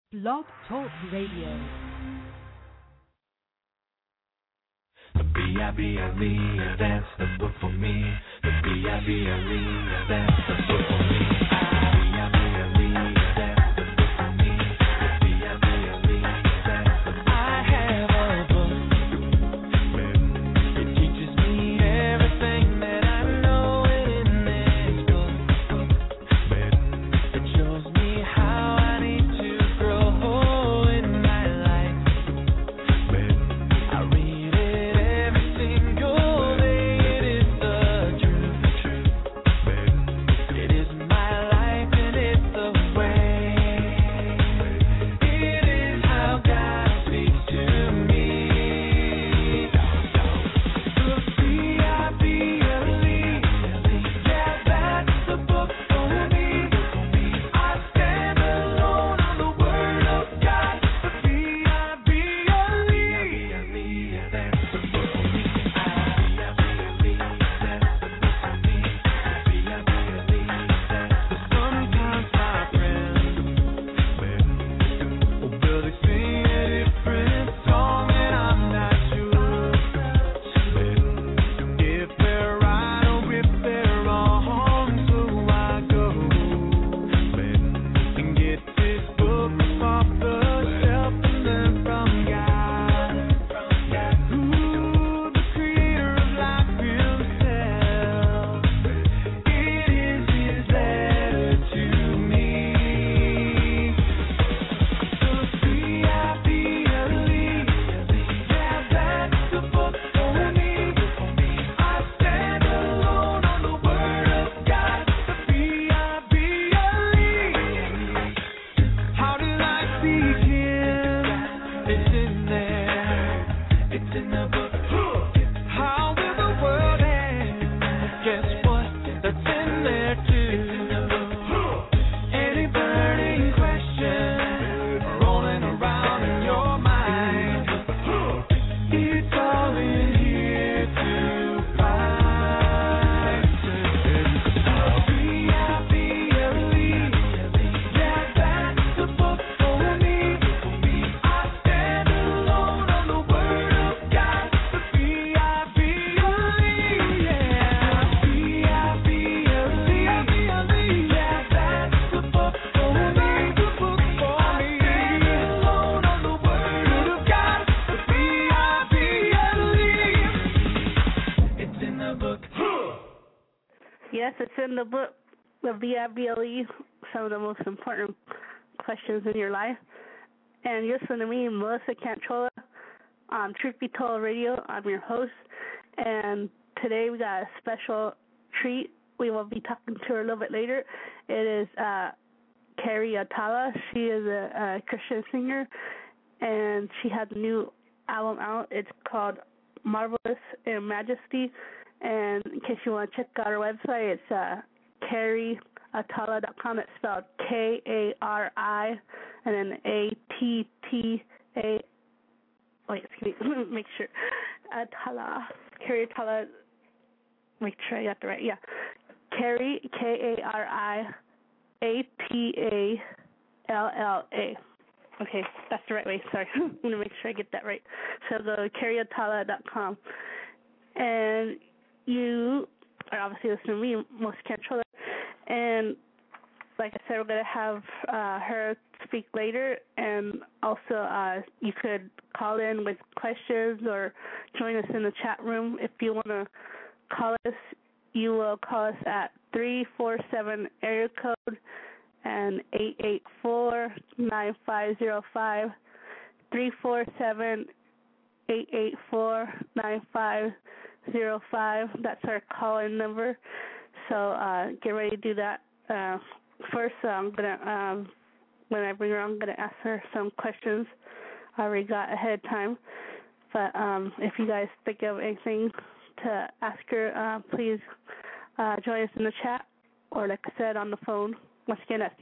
Blog Talk Radio. The B-I-B-L-E, that's the book for me. The B-I-B-L-E, that's the book for me. B-I-B-L-E, that's the book for me. The B-I-B-L-E, that's the book for me. I have a book. It teaches me everything that I know in this book. It shows me how I need to grow in my life. I read it every single day. It is the truth. It is my life and it's the way. It is how God speaks to me. The B-I-B-L-E, yeah, that's the book for me. I stand alone on the word of God. The B-I-B-L-E, that's the book for me. B-I-B-L-E, that's the book for me. B-I-B-L-E, that's the sometimes my friends will they sing a different song and I'm not sure if they're right or if they're wrong. So I go and get this book off the shelf and learn from God, who the creator of life himself. It is his letter to me. The B-I-B-L-E, yeah, that's the book for me. I stand alone on the word of God. The B-I-B-L-E. How did I begin? It's in there. It's in the book. How will the world end? Guess what? That's in there too. Any burning question rolling around in your mind, it's all in here to find. B-I-B-L-E, yeah, that's the book for me. I stand alone on the word of God. The B-I-B-L-E, yeah. B-I-B-L-E, yeah, that's the book for me. I stand alone on the word of God. The B-I-B-L-E, it's in the book. Yes, it's in the book, the B-I-B-L-E, some of the most important questions in your life. And you listen to me, Melissa Cantrola, on Truth Be Told Radio. I'm your host. And today we got a special treat. We will be talking to her a little bit later. It is Carrie Atala. She is a Christian singer, and she has a new album out. It's called Marvelous in Majesty. And in case you want to check out her website, it's carrieatala.com. It's spelled K-A-R-I and then A-T-T-A. Wait, excuse me. Make sure. Atala. Carrie Atala. Make sure I got the right. Yeah. Carrie, K-A-R-I-A-T-A-L-L-A. Okay, that's the right way. Sorry. I'm going to make sure I get that right. So go to carrieatala.com. And you are obviously listening to me, Melissa Cantrola. And like I said, we're going to have her speak later. And also, you could call in with questions or join us in the chat room. If you want to call us, you will call us at 347 area code and 884-9505. 347-884-9505. That's our call-in number. So get ready to do that. First, I'm gonna when I bring her on, I'm gonna ask her some questions I already got ahead of time. But if you guys think of anything to ask her, please join us in the chat, or like I said, on the phone. Once again, that's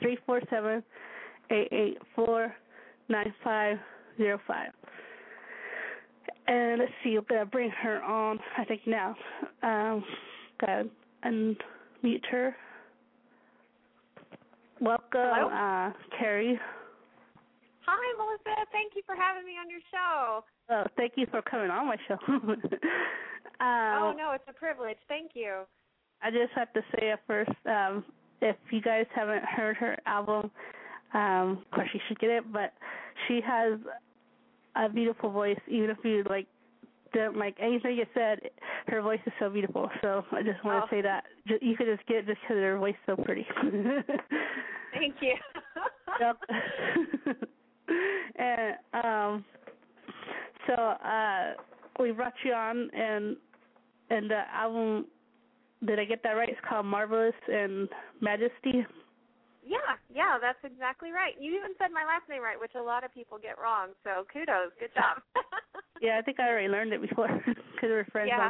347-884-9505. And let's see, we're going to bring her on, I think now. Go ahead and mute her. Welcome, Carrie. Melissa. Thank you for having me on your show. Oh, thank you for coming on my show. Oh, no, it's a privilege. Thank you. I just have to say at first, if you guys haven't heard her album, of course you should get it, but she has a beautiful voice. Even if you don't like anything you said, her voice is so beautiful. So I just want to say that you could just get it just because her voice is so pretty. Thank you. Yep. And so we brought you on, and the album, did I get that right? It's called Marvelous and Majesty. Yeah, that's exactly right. You even said my last name right, which a lot of people get wrong. So kudos, good job. Yeah, I think I already learned it before because we're friends. Yeah.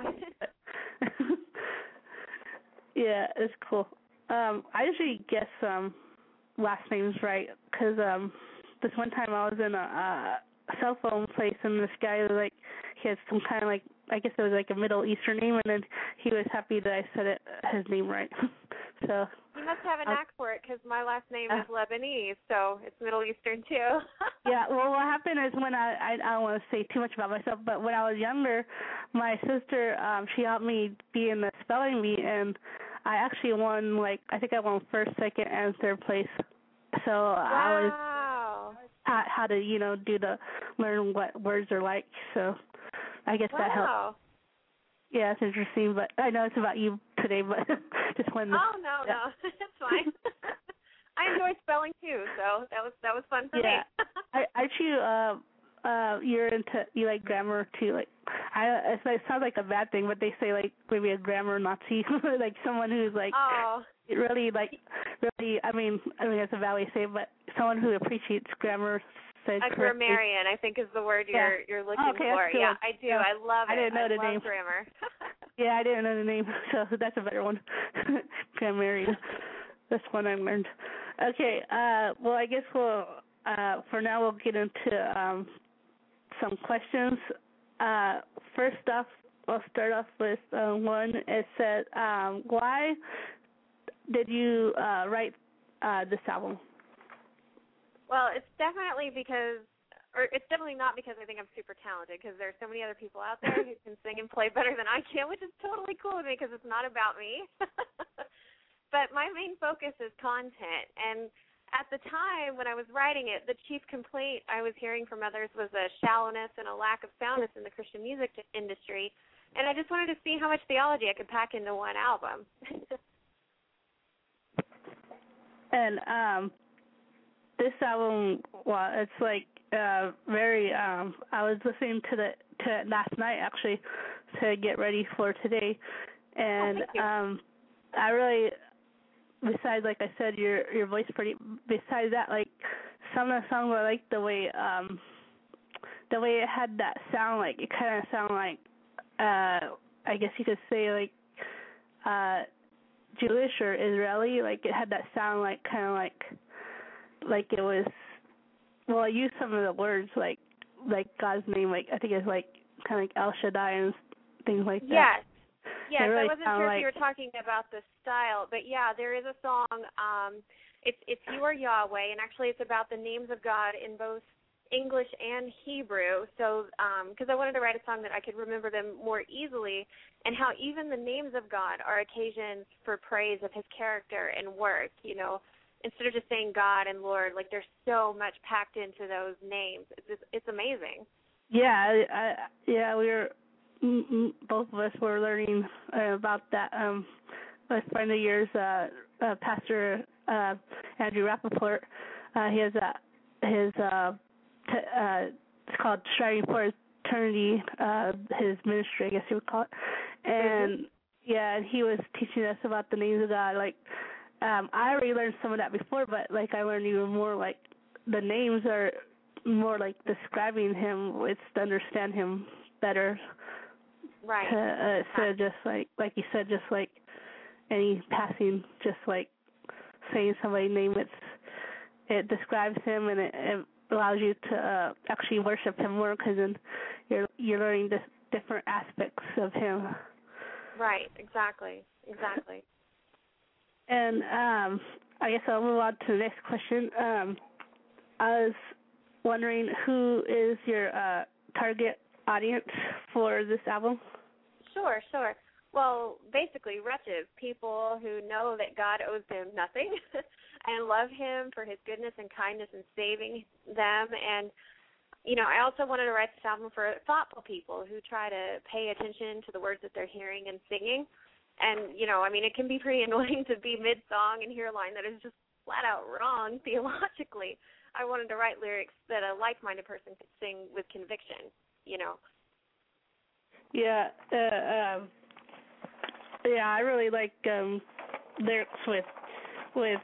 Yeah, it's cool. I usually guess last names right because this one time I was in a cell phone place and this guy was like, he had some kind of I guess it was like a Middle Eastern name, and then he was happy that I said his name right. So you must have a knack for it because my last name is Lebanese, so it's Middle Eastern too. Yeah, well, what happened is when I don't want to say too much about myself, but when I was younger, my sister, she helped me be in the spelling bee, and I actually won, I think I won first, second, and third place. So I was how to, learn what words are like. So I guess that helped. Yeah, it's interesting, but I know it's about you today, but just when. Oh no, it's fine. I enjoy spelling too, so that was fun for me. You like grammar too, it sounds like a bad thing, but they say maybe a grammar Nazi, like someone who's really I mean that's a bad way to say it, but someone who appreciates grammar. A grammarian, I think, is the word you're looking for. Cool. Yeah, I do. Yeah. I love it. I didn't know the love name. Grammar. Yeah, I didn't know the name, so that's a better one. Grammarian. That's one I learned. Okay, well, I guess we'll, for now, we'll get into some questions. First off, I'll start off with one. It said, why did you write this album? Well, it's definitely not because I think I'm super talented, because there's so many other people out there who can sing and play better than I can, which is totally cool with me because it's not about me. But my main focus is content, and at the time when I was writing it, the chief complaint I was hearing from others was a shallowness and a lack of soundness in the Christian music industry, and I just wanted to see how much theology I could pack into one album. And this album, well, it's very. I was listening to it last night actually to get ready for today, and I really, besides like I said, your voice pretty. Besides that, some of the songs I like the way it had that sound. It kind of sounded like I guess you could say Jewish or Israeli. It had that sound kind of like it was, well, I used some of the words like God's name, I think it's kind of like El Shaddai and things like that. Yes, really I wasn't sure if you were talking about the style, but yeah, there is a song, it's You Are Yahweh, and actually it's about the names of God in both English and Hebrew, so, because I wanted to write a song that I could remember them more easily, and how even the names of God are occasions for praise of his character and work, instead of just saying God and Lord, there's so much packed into those names. It's amazing. Yeah, we were, both of us were learning about that. A friend of yours, Pastor Andrew Rappaport, he has it's called Striving for Eternity, his ministry, I guess you would call it. And yeah, and he was teaching us about the names of God. I already learned some of that before, but I learned even more. The names are more describing him. It's to understand him better. Right. So just like you said, just any passing, just saying somebody's name, it describes him, and it allows you to actually worship him more, because then you're learning different aspects of him. Right. Exactly. And I guess I'll move on to the next question. I was wondering who is your target audience for this album? Sure. Well, basically, wretches, people who know that God owes them nothing and love him for his goodness and kindness in saving them. And, I also wanted to write this album for thoughtful people who try to pay attention to the words that they're hearing and singing. And, it can be pretty annoying to be mid-song and hear a line that is just flat out wrong theologically. I wanted to write lyrics that a like-minded person could sing with conviction, Yeah, I really like lyrics with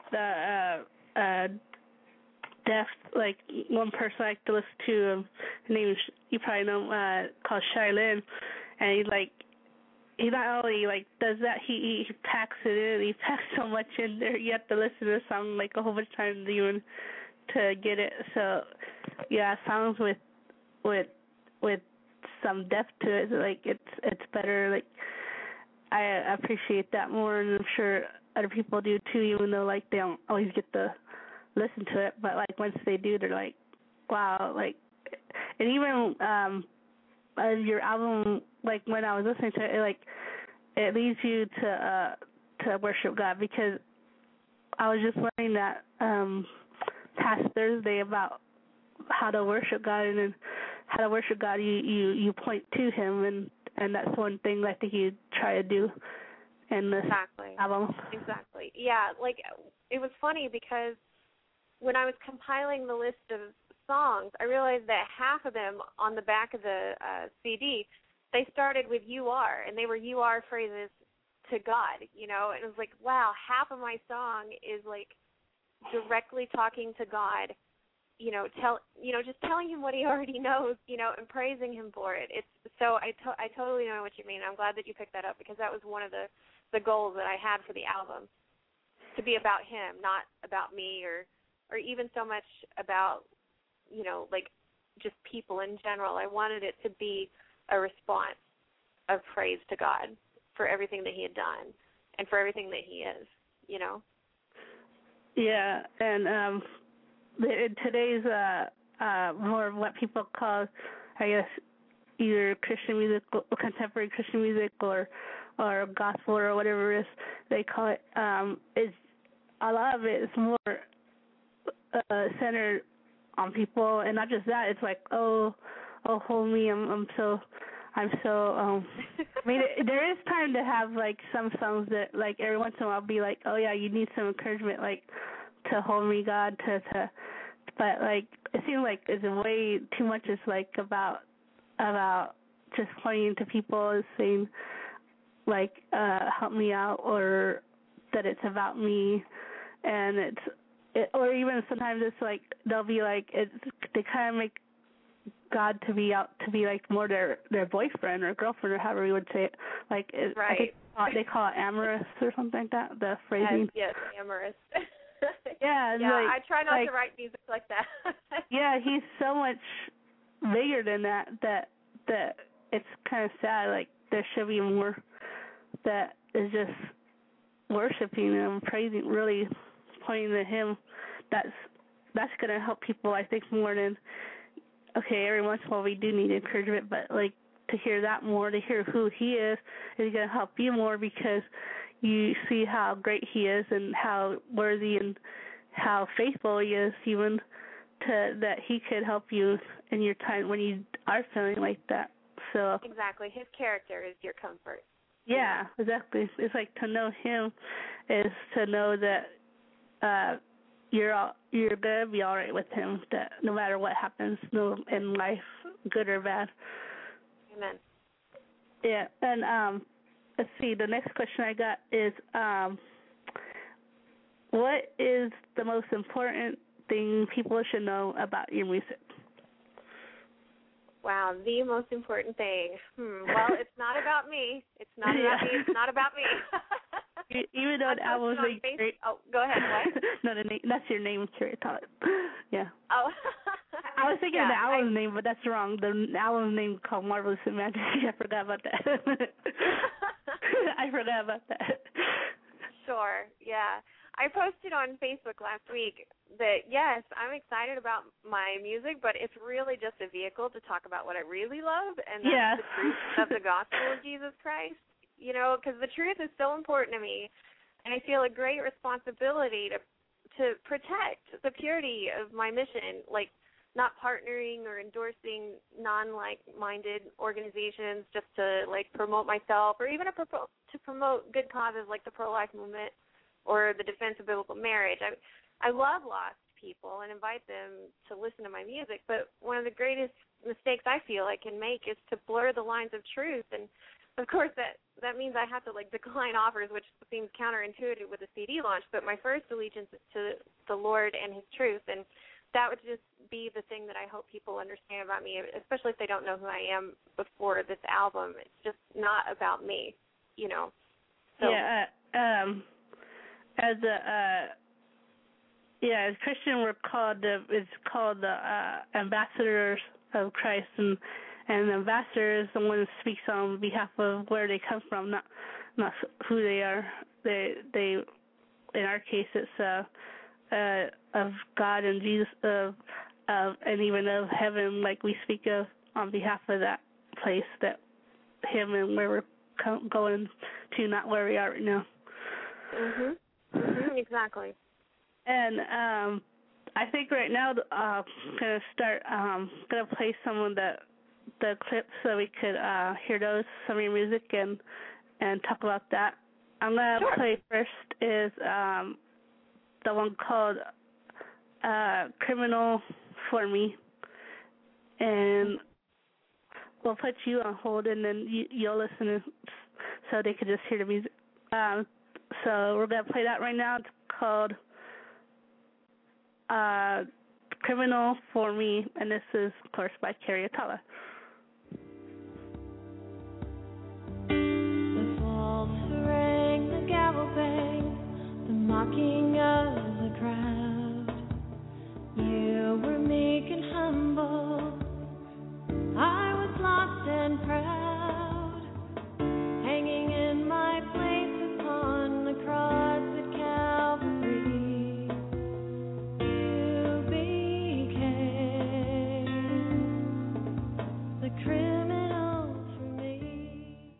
deaf. Like one person I like to listen to, her name is, you probably know, called Shylin, and he not only does that, he packs it in. He packs so much in there. You have to listen to the song a whole bunch of times even to get it. So yeah, songs with some depth to it, it's better. I appreciate that more, and I'm sure other people do too, even though they don't always get to listen to it. But once they do, they're like, wow. And even your album, when I was listening to it, it leads you to worship God, because I was just learning that past Thursday about how to worship God, and then how to worship God, you point to him, and that's one thing I think you try to do in this album. Exactly. Yeah, it was funny because when I was compiling the list of songs, I realized that half of them on the back of the CD, they started with "you are," and they were "you are" phrases to God, and it was wow, half of my song is directly talking to God, just telling him what he already knows, and praising him for it. It's so I totally know what you mean. I'm glad that you picked that up, because that was one of the goals that I had for the album, to be about him, not about me or even so much about, just people in general. I wanted it to be a response of praise to God for everything that he had done and for everything that he is, Yeah, and in today's more of what people call, I guess, either Christian music, or contemporary Christian music, or gospel, or whatever it is they call it, is a lot of it is more centered on people, and not just that. It's oh, hold me, I'm so. I mean, there is time to have some songs that every once in a while be oh yeah, you need some encouragement, to hold me, God, but it seems it's way too much. It's about just pointing to people and saying help me out, or that it's about me, and or even sometimes it's they'll be they kind of make God to be out to be more their boyfriend or girlfriend, or however you would say it. Right. I think they call it amorous or something like that. The phrasing. Yes, amorous. Yeah. I try not to write music like that. Yeah, he's so much bigger than that. That it's kind of sad. There should be more that is just worshiping and praising, really pointing to him. That's gonna help people, I think, more than, okay, every once in a while we do need encouragement, but to hear that more, to hear who he is going to help you more, because you see how great he is and how worthy and how faithful he is, even that he could help you in your time when you are feeling like that. So exactly, his character is your comfort. Yeah, exactly. It's to know him is to know that you're gonna be all right with him, that no matter what happens in life, good or bad. Amen. Yeah, and let's see. The next question I got is, what is the most important thing people should know about your music? Wow, the most important thing. Well, it's not about me. It's not about me. It's not about me. Even though the album's great. Oh, go ahead. What? No, that's your name, Carrie Todd. Yeah. Oh. I was thinking the album's name, but that's wrong. The album's name is called Marvelous in Majesty. I forgot about that. I forgot about that. Sure. Yeah. I posted on Facebook last week that, yes, I'm excited about my music, but it's really just a vehicle to talk about what I really love, and that's the truth of the gospel of Jesus Christ. You know, because the truth is so important to me, and I feel a great responsibility to protect the purity of my mission, like not partnering or endorsing non-like-minded organizations just to, like, promote myself, or even to promote good causes like the pro-life movement or the defense of biblical marriage. I love lost people and invite them to listen to my music, but one of the greatest mistakes I feel I can make is to blur the lines of truth. And of course that means I have to, like, decline offers, which seems counterintuitive with a CD launch, but my first allegiance is to the Lord and his truth, and that would just be the thing that I hope people understand about me, especially if they don't know who I am before this album. It's just not about me, you know. So, as Christian, we're called it's called the ambassadors of Christ, and the ambassador is the one who speaks on behalf of where they come from, not who they are. They in our case, it's of God and Jesus, and even of heaven, like we speak of on behalf of that place, that him and where we're going to, not where we are right now. Exactly. And I think right now I'm gonna play some of the clips so we could hear some of your music and talk about that. I'm gonna play first is the one called Criminal for Me, and we'll put you on hold, and then you'll listen so they could just hear the music. So we're going to play that right now. It's called Criminal for Me, and this is, of course, by Carrie Atala. The false rang, the gavel bang, the mocking of the crowd. You were meek and humble, I was lost and proud, hanging in my place upon the cross at Calvary. You became the criminal for me.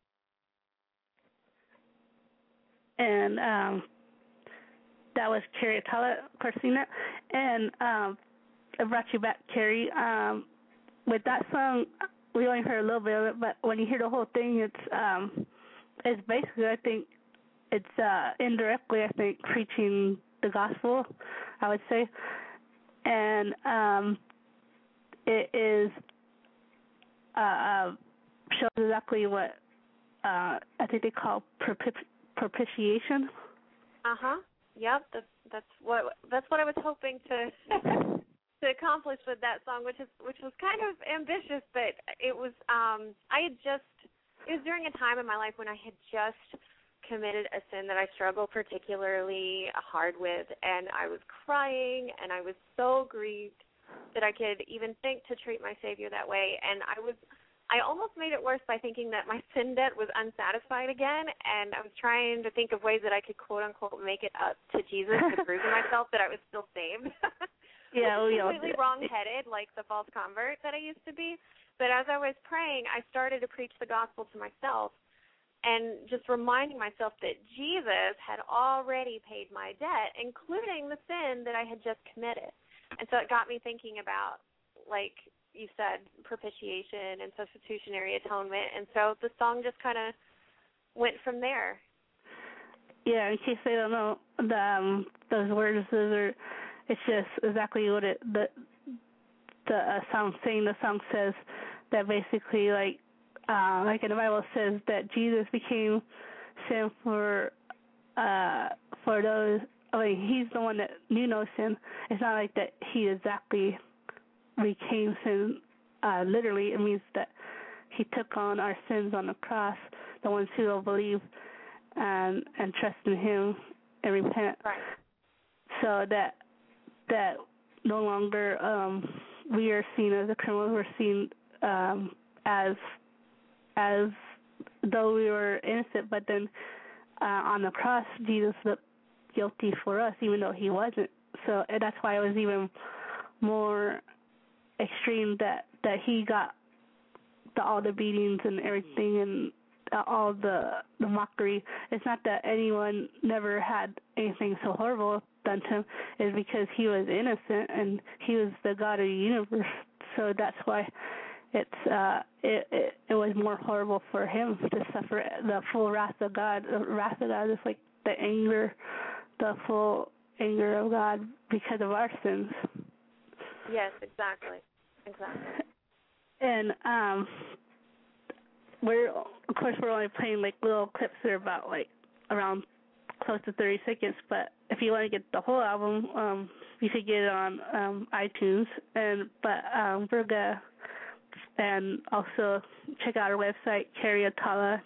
And that was Carrie Atala, Corsina, and I brought you back, Carrie. With that song, we only heard a little bit of it, but when you hear the whole thing, it's basically, I think, it's indirectly, I think, preaching the gospel, I would say, and it is shows exactly what I think they call propitiation. Yep. That's what I was hoping to to accomplish with that song, which was kind of ambitious, but it was it was during a time in my life when I had just committed a sin that I struggle particularly hard with, and I was crying, and I was so grieved that I could even think to treat my Savior that way, and I almost made it worse by thinking that my sin debt was unsatisfied again, and I was trying to think of ways that I could, quote-unquote, make it up to Jesus to prove to myself that I was still saved. Yeah, which is completely wrong-headed, like the false convert that I used to be. But as I was praying, I started to preach the gospel to myself and just reminding myself that Jesus had already paid my debt, including the sin that I had just committed. And so it got me thinking about, like you said, propitiation and substitutionary atonement. And so the song just kind of went from there. Yeah, in case they don't know, those words it's just exactly what the song saying. The song says that basically, like in the Bible says that Jesus became sin for those. I mean, he's the one that knew no sin. It's not like that he exactly became sin. Literally, it means that he took on our sins on the cross. The ones who will believe and trust in him and repent. Right. So that no longer we are seen as a criminal. We're seen as though we were innocent, but then on the cross, Jesus looked guilty for us, even though he wasn't. So and that's why it was even more extreme that he got all the beatings and everything and all the mockery. It's not that anyone never had anything so horrible done to him. It's because he was innocent and he was the God of the universe. So that's why it was more horrible for him to suffer the full wrath of God. The wrath of God is like the full anger of God because of our sins. Yes, exactly. And we're only playing like little clips that are about like around close to 30 seconds, but if you want to get the whole album, you could get it on iTunes, we're gonna, and also check out our website, Carrie Atala,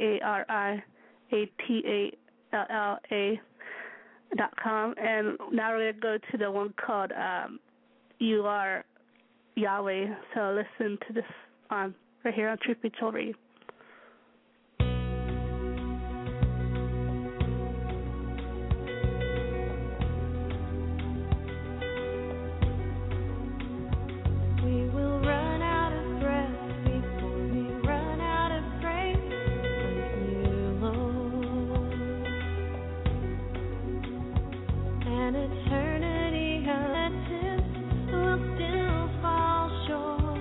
KariAtalla.com, and now we're gonna go to the one called You Are Yahweh. So listen to this right here on Truth Be Told Radio. We will run out of breath before we run out of grace with you, Lord. And eternity of sentence will still fall short.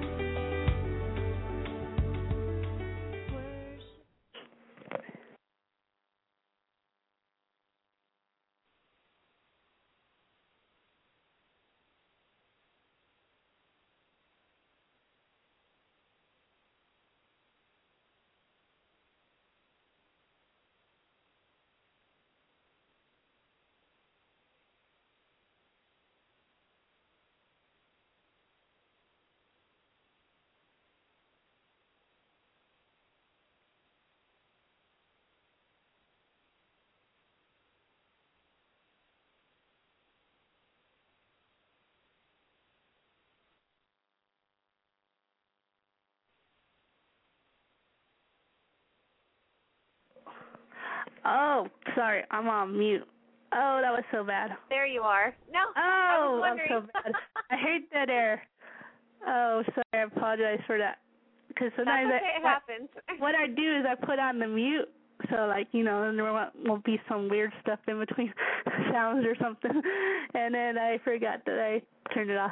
Oh, sorry, I'm on mute. Oh, that was so bad. There you are. No, I was I'm wondering. so bad. I hate that air. Oh, sorry, I apologize for that. Because sometimes That's okay, it happens. what I do is I put on the mute, so like, you know, and there won't be some weird stuff in between sounds or something. And then I forgot that I turned it off.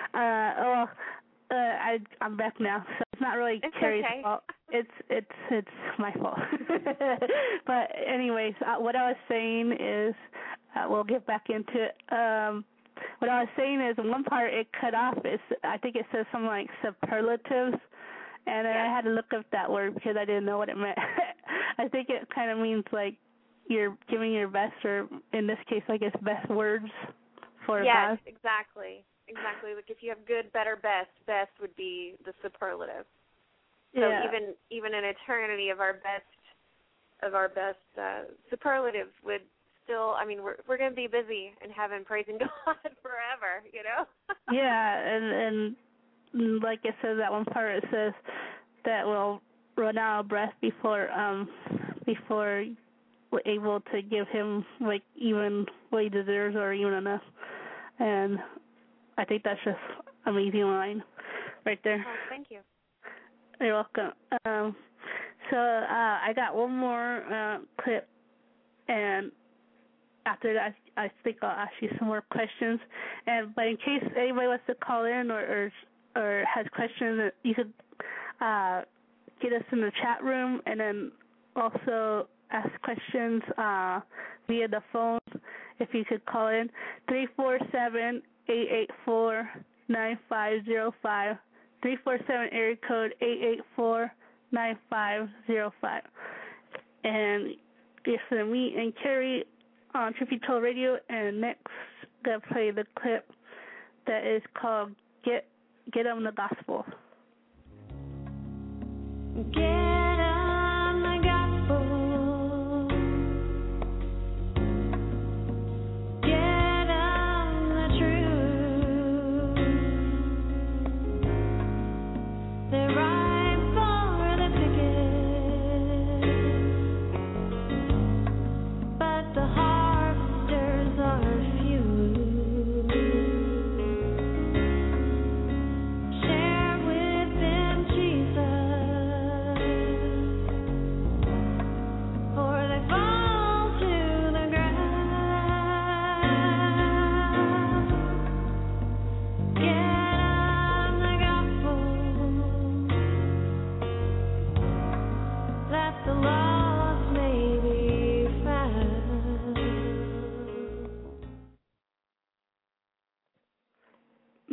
I'm back now, so it's not really Carrie's fault. It's my fault. But anyways, what I was saying is, we'll get back into it. What I was saying is, one part it cut off. I think it says something like superlatives, and then I had to look up that word because I didn't know what it meant. I think it kind of means like you're giving your best, or in this case, I guess, best words for God. Yes, exactly. Like if you have good, better, best would be the superlative. So even an eternity of our best superlative would still. I mean, we're going to be busy in heaven praising God forever. You know. Yeah, and like it says that one part, it says that we'll run out of breath before we're able to give him like even what he deserves or even enough. And I think that's just an amazing line right there. Oh, thank you. You're welcome. So I got one more clip, and after that, I think I'll ask you some more questions. But in case anybody wants to call in or has questions, you could get us in the chat room, and then also ask questions via the phone. If you could call in 347-884-9505, 347 area code 884-9505. And it's for me and Carrie on Truth Be Told Radio. And next, gonna play the clip that is called "Get 'Em the Gospel." Get 'em the gospel. Get 'em the truth. They're ripe for the picking, but the harvesters are few.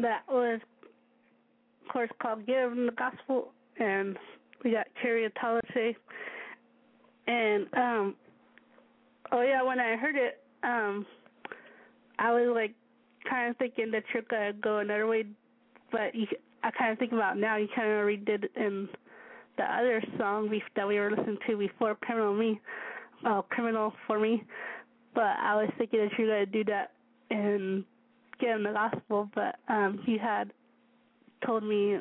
that was, of course, called Give Them the Gospel, and we got Carrie Talise. And, when I heard it, I was, like, kind of thinking that you're going to go another way, but I kind of think about now, you kind of redid it in the other song that we were listening to before, Criminal for Me, but I was thinking that you're going to do that and Give Them the Gospel, but you had told me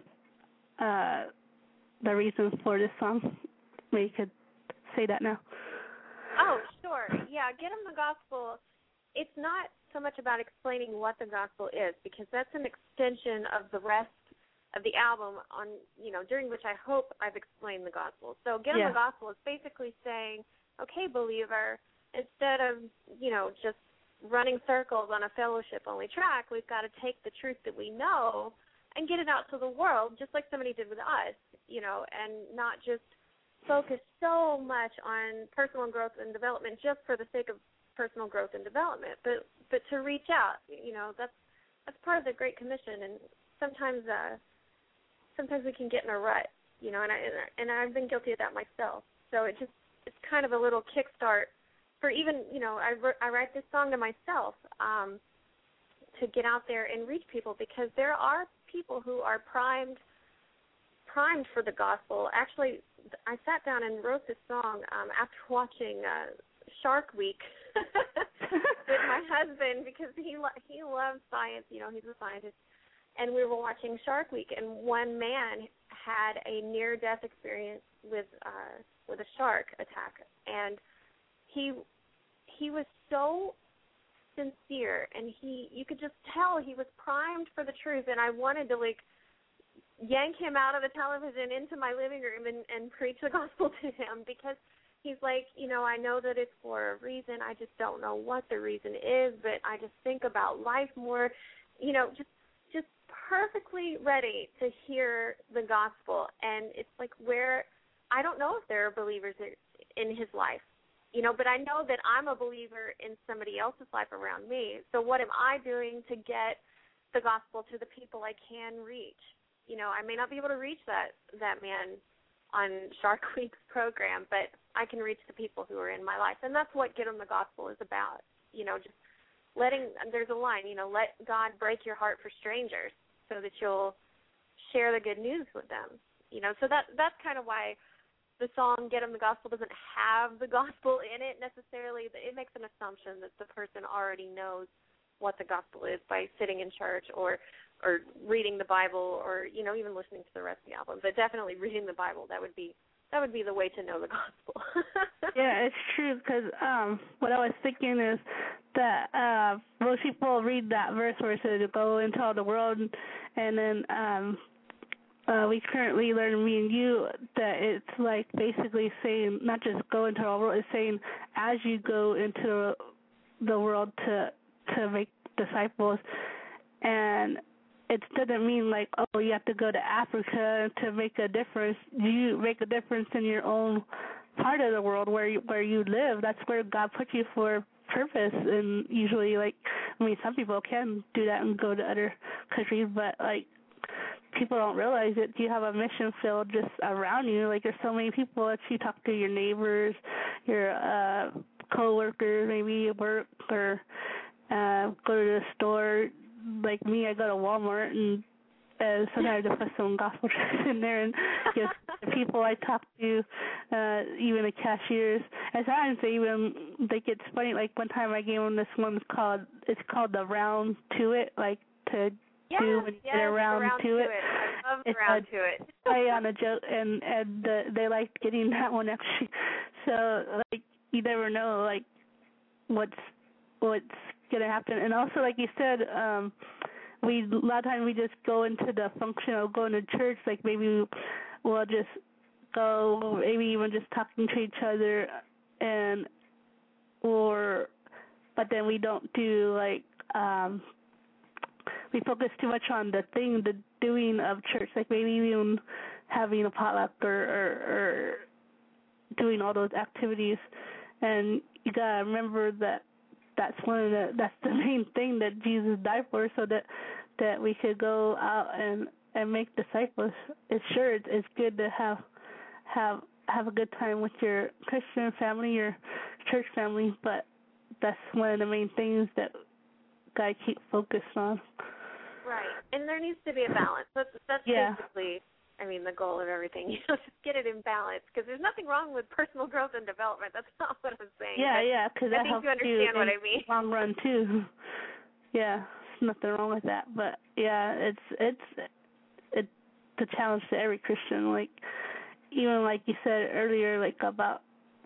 the reason for this song. Maybe you could say that now. Oh, sure. Yeah, Get 'Em the Gospel, it's not so much about explaining what the gospel is, because that's an extension of the rest of the album during which I hope I've explained the gospel. So Get 'Em the Gospel is basically saying, okay, believer, instead of, just running circles on a fellowship-only track, we've got to take the truth that we know and get it out to the world, just like somebody did with us, and not just focus so much on personal growth and development just for the sake of personal growth and development, but to reach out. That's part of the Great Commission, and sometimes we can get in a rut, and I've been guilty of that myself. So it's kind of a little kickstart for even, I write this song to myself to get out there and reach people, because there are people who are primed for the gospel. Actually, I sat down and wrote this song after watching Shark Week with my husband, because he loves science. He's a scientist, and we were watching Shark Week, and one man had a near-death experience with a shark attack, and he was so sincere, and you could just tell he was primed for the truth, and I wanted to yank him out of the television into my living room and preach the gospel to him, because he's like, I know that it's for a reason. I just don't know what the reason is, but I just think about life more, just perfectly ready to hear the gospel. And it's like where I don't know if there are believers in his life, but I know that I'm a believer in somebody else's life around me. So what am I doing to get the gospel to the people I can reach? I may not be able to reach that man on Shark Week's program, but I can reach the people who are in my life. And that's what Get 'Em the Gospel is about, just there's a line, let God break your heart for strangers so that you'll share the good news with them. So that's kind of why the song Get 'Em the Gospel doesn't have the gospel in it necessarily. It makes an assumption that the person already knows what the gospel is by sitting in church or reading the Bible, or even listening to the rest of the album. But definitely reading the Bible, that would be the way to know the gospel. Yeah, it's true, because what I was thinking is that most people read that verse where it says to go into all the world, and then we currently learn, me and you, that it's like basically saying not just go into all the world, it's saying as you go into the world to make disciples. And it doesn't mean like, oh, you have to go to Africa to make a difference. You make a difference in your own part of the world where you live. That's where God put you for purpose. And usually, some people can do that and go to other countries, but people don't realize it. You have a mission field just around you. There's so many people that you talk to, your neighbors, your co-workers, maybe at work, or go to the store. Like me, I go to Walmart, and sometimes I put some gospel tracts in there and give the people I talk to, even the cashiers. And sometimes they think it's funny. Like one time I gave them this one called the Round to It, to do when you get around to it. I love the Round to It. Play on a joke, and they liked getting that one actually. So you never know what's gonna happen. And also, like you said, a lot of times we just go into the function of going to church. Maybe we'll just go, maybe even just talking to each other, but then we don't do we focus too much on the doing of church. Maybe even having a potluck or doing all those activities. And you gotta remember that that's the main thing that Jesus died for, so that that we could go out and make disciples. It's good to have a good time with your Christian family, your church family, but that's one of the main things that God keep focused on. Right, and there needs to be a balance. That's basically, I mean, the goal of everything. Just get it in balance, because there's nothing wrong with personal growth and development. That's not what I'm saying. Yeah, because that helps you understand what I mean. Long run too. Yeah, there's nothing wrong with that. But yeah, it's the challenge to every Christian. Like, even like you said earlier, like about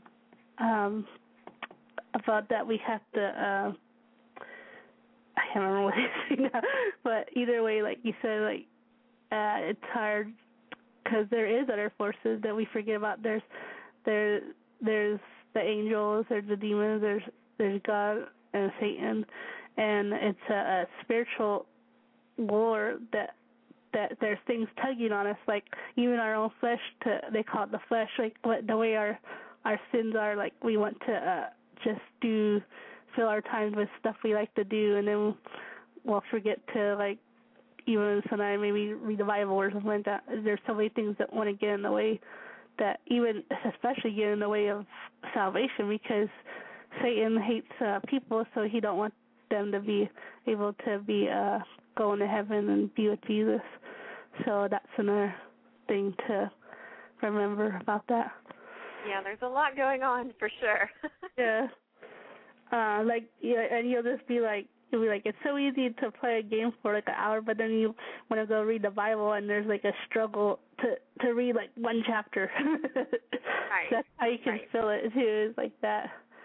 that we have to. I can't remember what you say now, but either way, like you said, like it's hard because there is other forces that we forget about. There's the angels, there's the demons, there's God and Satan, and it's a spiritual war that there's things tugging on us, like even our own flesh. They call it the flesh, like the way our sins are. Like we want to just fill our time with stuff we like to do, and then we'll forget to, like, even sometimes maybe read the Bible or something like that. There's so many things that want to get in the way, that even especially get in the way of salvation, because Satan hates people, so he don't want them to be able to be going to heaven and be with Jesus. So that's another thing to remember about that. Yeah, there's a lot going on for sure. Yeah. Like, yeah, and you'll be like, it's so easy to play a game for like an hour, but then you want to go read the Bible, and there's like a struggle to read like one chapter. Right. That's how you can feel it too. Is like that.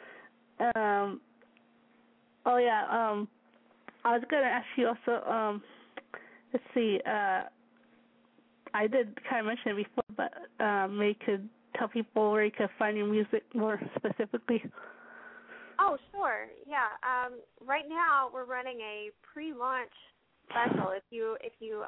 Oh yeah. I was gonna ask you also. Let's see. I did kind of mention it before, but maybe you could tell people where you could find your music more specifically. Oh, sure. Yeah. Right now we're running a pre-launch special. If you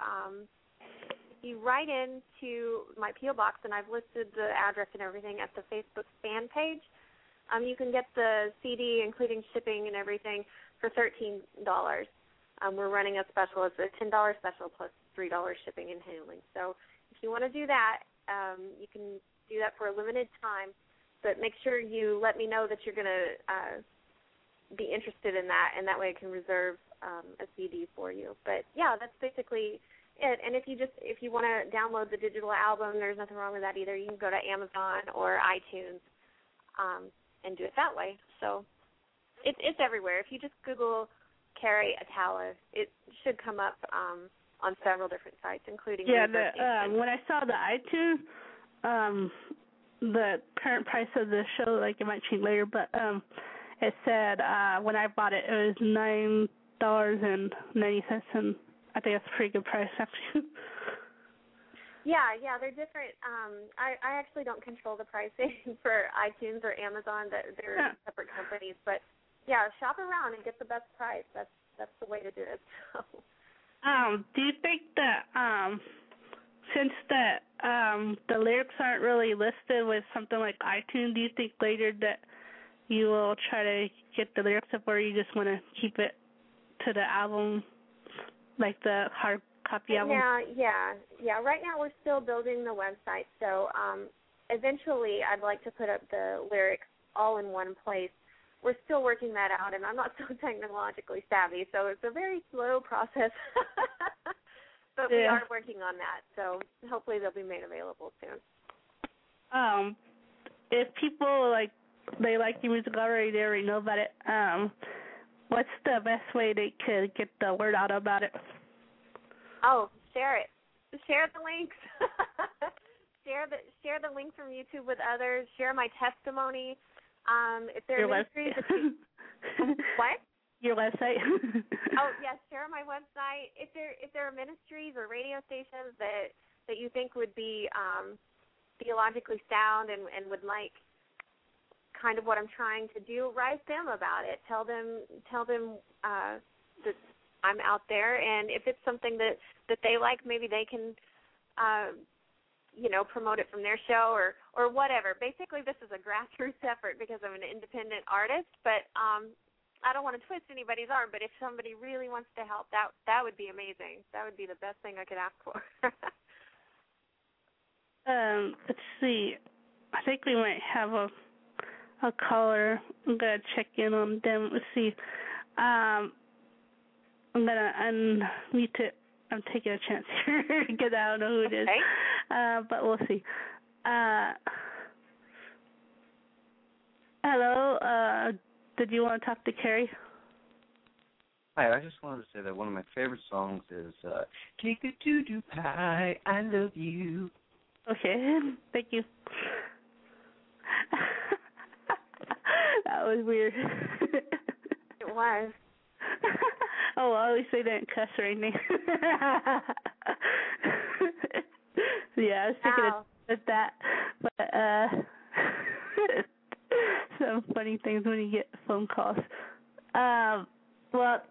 write into my P.O. box, and I've listed the address and everything at the Facebook fan page, you can get the CD, including shipping and everything, for $13. We're running a special. It's a $10 special plus $3 shipping and handling. So if you want to do that, you can do that for a limited time. But make sure you let me know that you're going to be interested in that, and that way I can reserve a CD for you. But yeah, that's basically it. And if you want to download the digital album, there's nothing wrong with that either. You can go to Amazon or iTunes and do it that way. So it's everywhere. If you just Google Carrie Atala, it should come up on several different sites, including when I saw the iTunes. The current price of the show, like, it might change later, but it said when I bought it, it was $9.90, and I think that's a pretty good price, actually. Yeah, they're different. I actually don't control the pricing for iTunes or Amazon. They're separate companies, but yeah, shop around and get the best price. That's the way to do it. So. Do you think that since the lyrics aren't really listed with something like iTunes, do you think later that you will try to get the lyrics up, or you just want to keep it to the album, like the hard copy album? Yeah. Right now we're still building the website, so eventually I'd like to put up the lyrics all in one place. We're still working that out, and I'm not so technologically savvy, so it's a very slow process. But we are working on that, so hopefully they'll be made available soon. If people they like your music already, they already know about it, what's the best way they could get the word out about it? Oh, share it. Share the links. Share the link from YouTube with others. Share my testimony. If there are ministries, what? Your website? Oh, yes, share my website. If there are ministries or radio stations that you think would be theologically sound and would like kind of what I'm trying to do, write them about it. Tell them that I'm out there, and if it's something that they like, maybe they can promote it from their show or whatever. Basically, this is a grassroots effort because I'm an independent artist, but I don't want to twist anybody's arm, but if somebody really wants to help, that would be amazing. That would be the best thing I could ask for. Let's see. I think we might have a caller. I'm gonna check in on them. Let's see. I'm gonna unmute it. I'm taking a chance here because I don't know who it is. But we'll see. Hello. Did you want to talk to Carrie? Hi, I just wanted to say that one of my favorite songs is Cake a Doo-Doo Pie, I Love You. Okay, thank you. That was weird. It was. Oh, well, at least they didn't cuss or anything. Yeah, I was thinking of that. But, some funny things when you get phone calls. Well,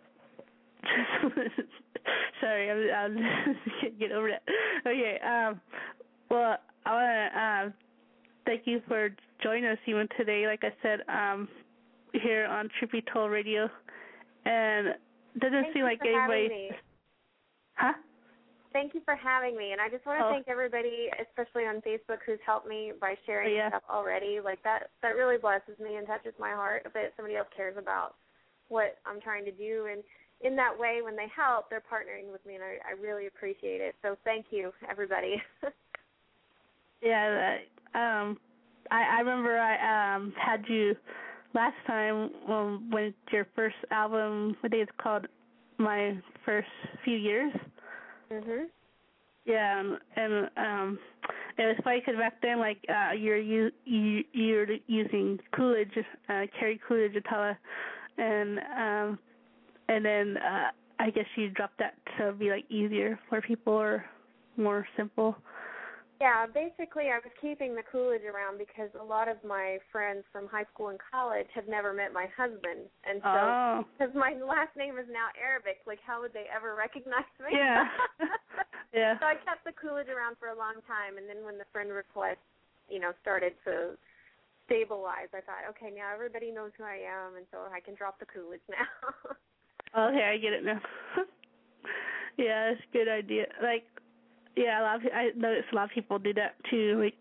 sorry, I'm just can't get over that. Okay, well, I want to thank you for joining us even today. Like I said, here on Trippy Toll Radio, and it doesn't seem like anybody. Huh? Thank you for having me, and I just want to thank everybody, especially on Facebook, who's helped me by sharing stuff already. Like that really blesses me and touches my heart that somebody else cares about what I'm trying to do, and in that way, when they help, they're partnering with me, and I really appreciate it. So thank you, everybody. Yeah, I remember I had you last time when your first album, I think it's called My First Few Years. Mhm. Yeah, and it was funny because back then, like, you're using Coolidge, Carrie Coolidge Atala, and then I guess you dropped that to be like easier for people or more simple. Yeah, basically I was keeping the Coolidge around because a lot of my friends from high school and college have never met my husband. And so, because my last name is now Arabic, like how would they ever recognize me? Yeah. Yeah. So I kept the Coolidge around for a long time, and then when the friend request, started to stabilize, I thought, okay, now everybody knows who I am, and so I can drop the Coolidge now. Okay, I get it now. Yeah, that's a good idea. Like, yeah, I noticed a lot of people do that too. Like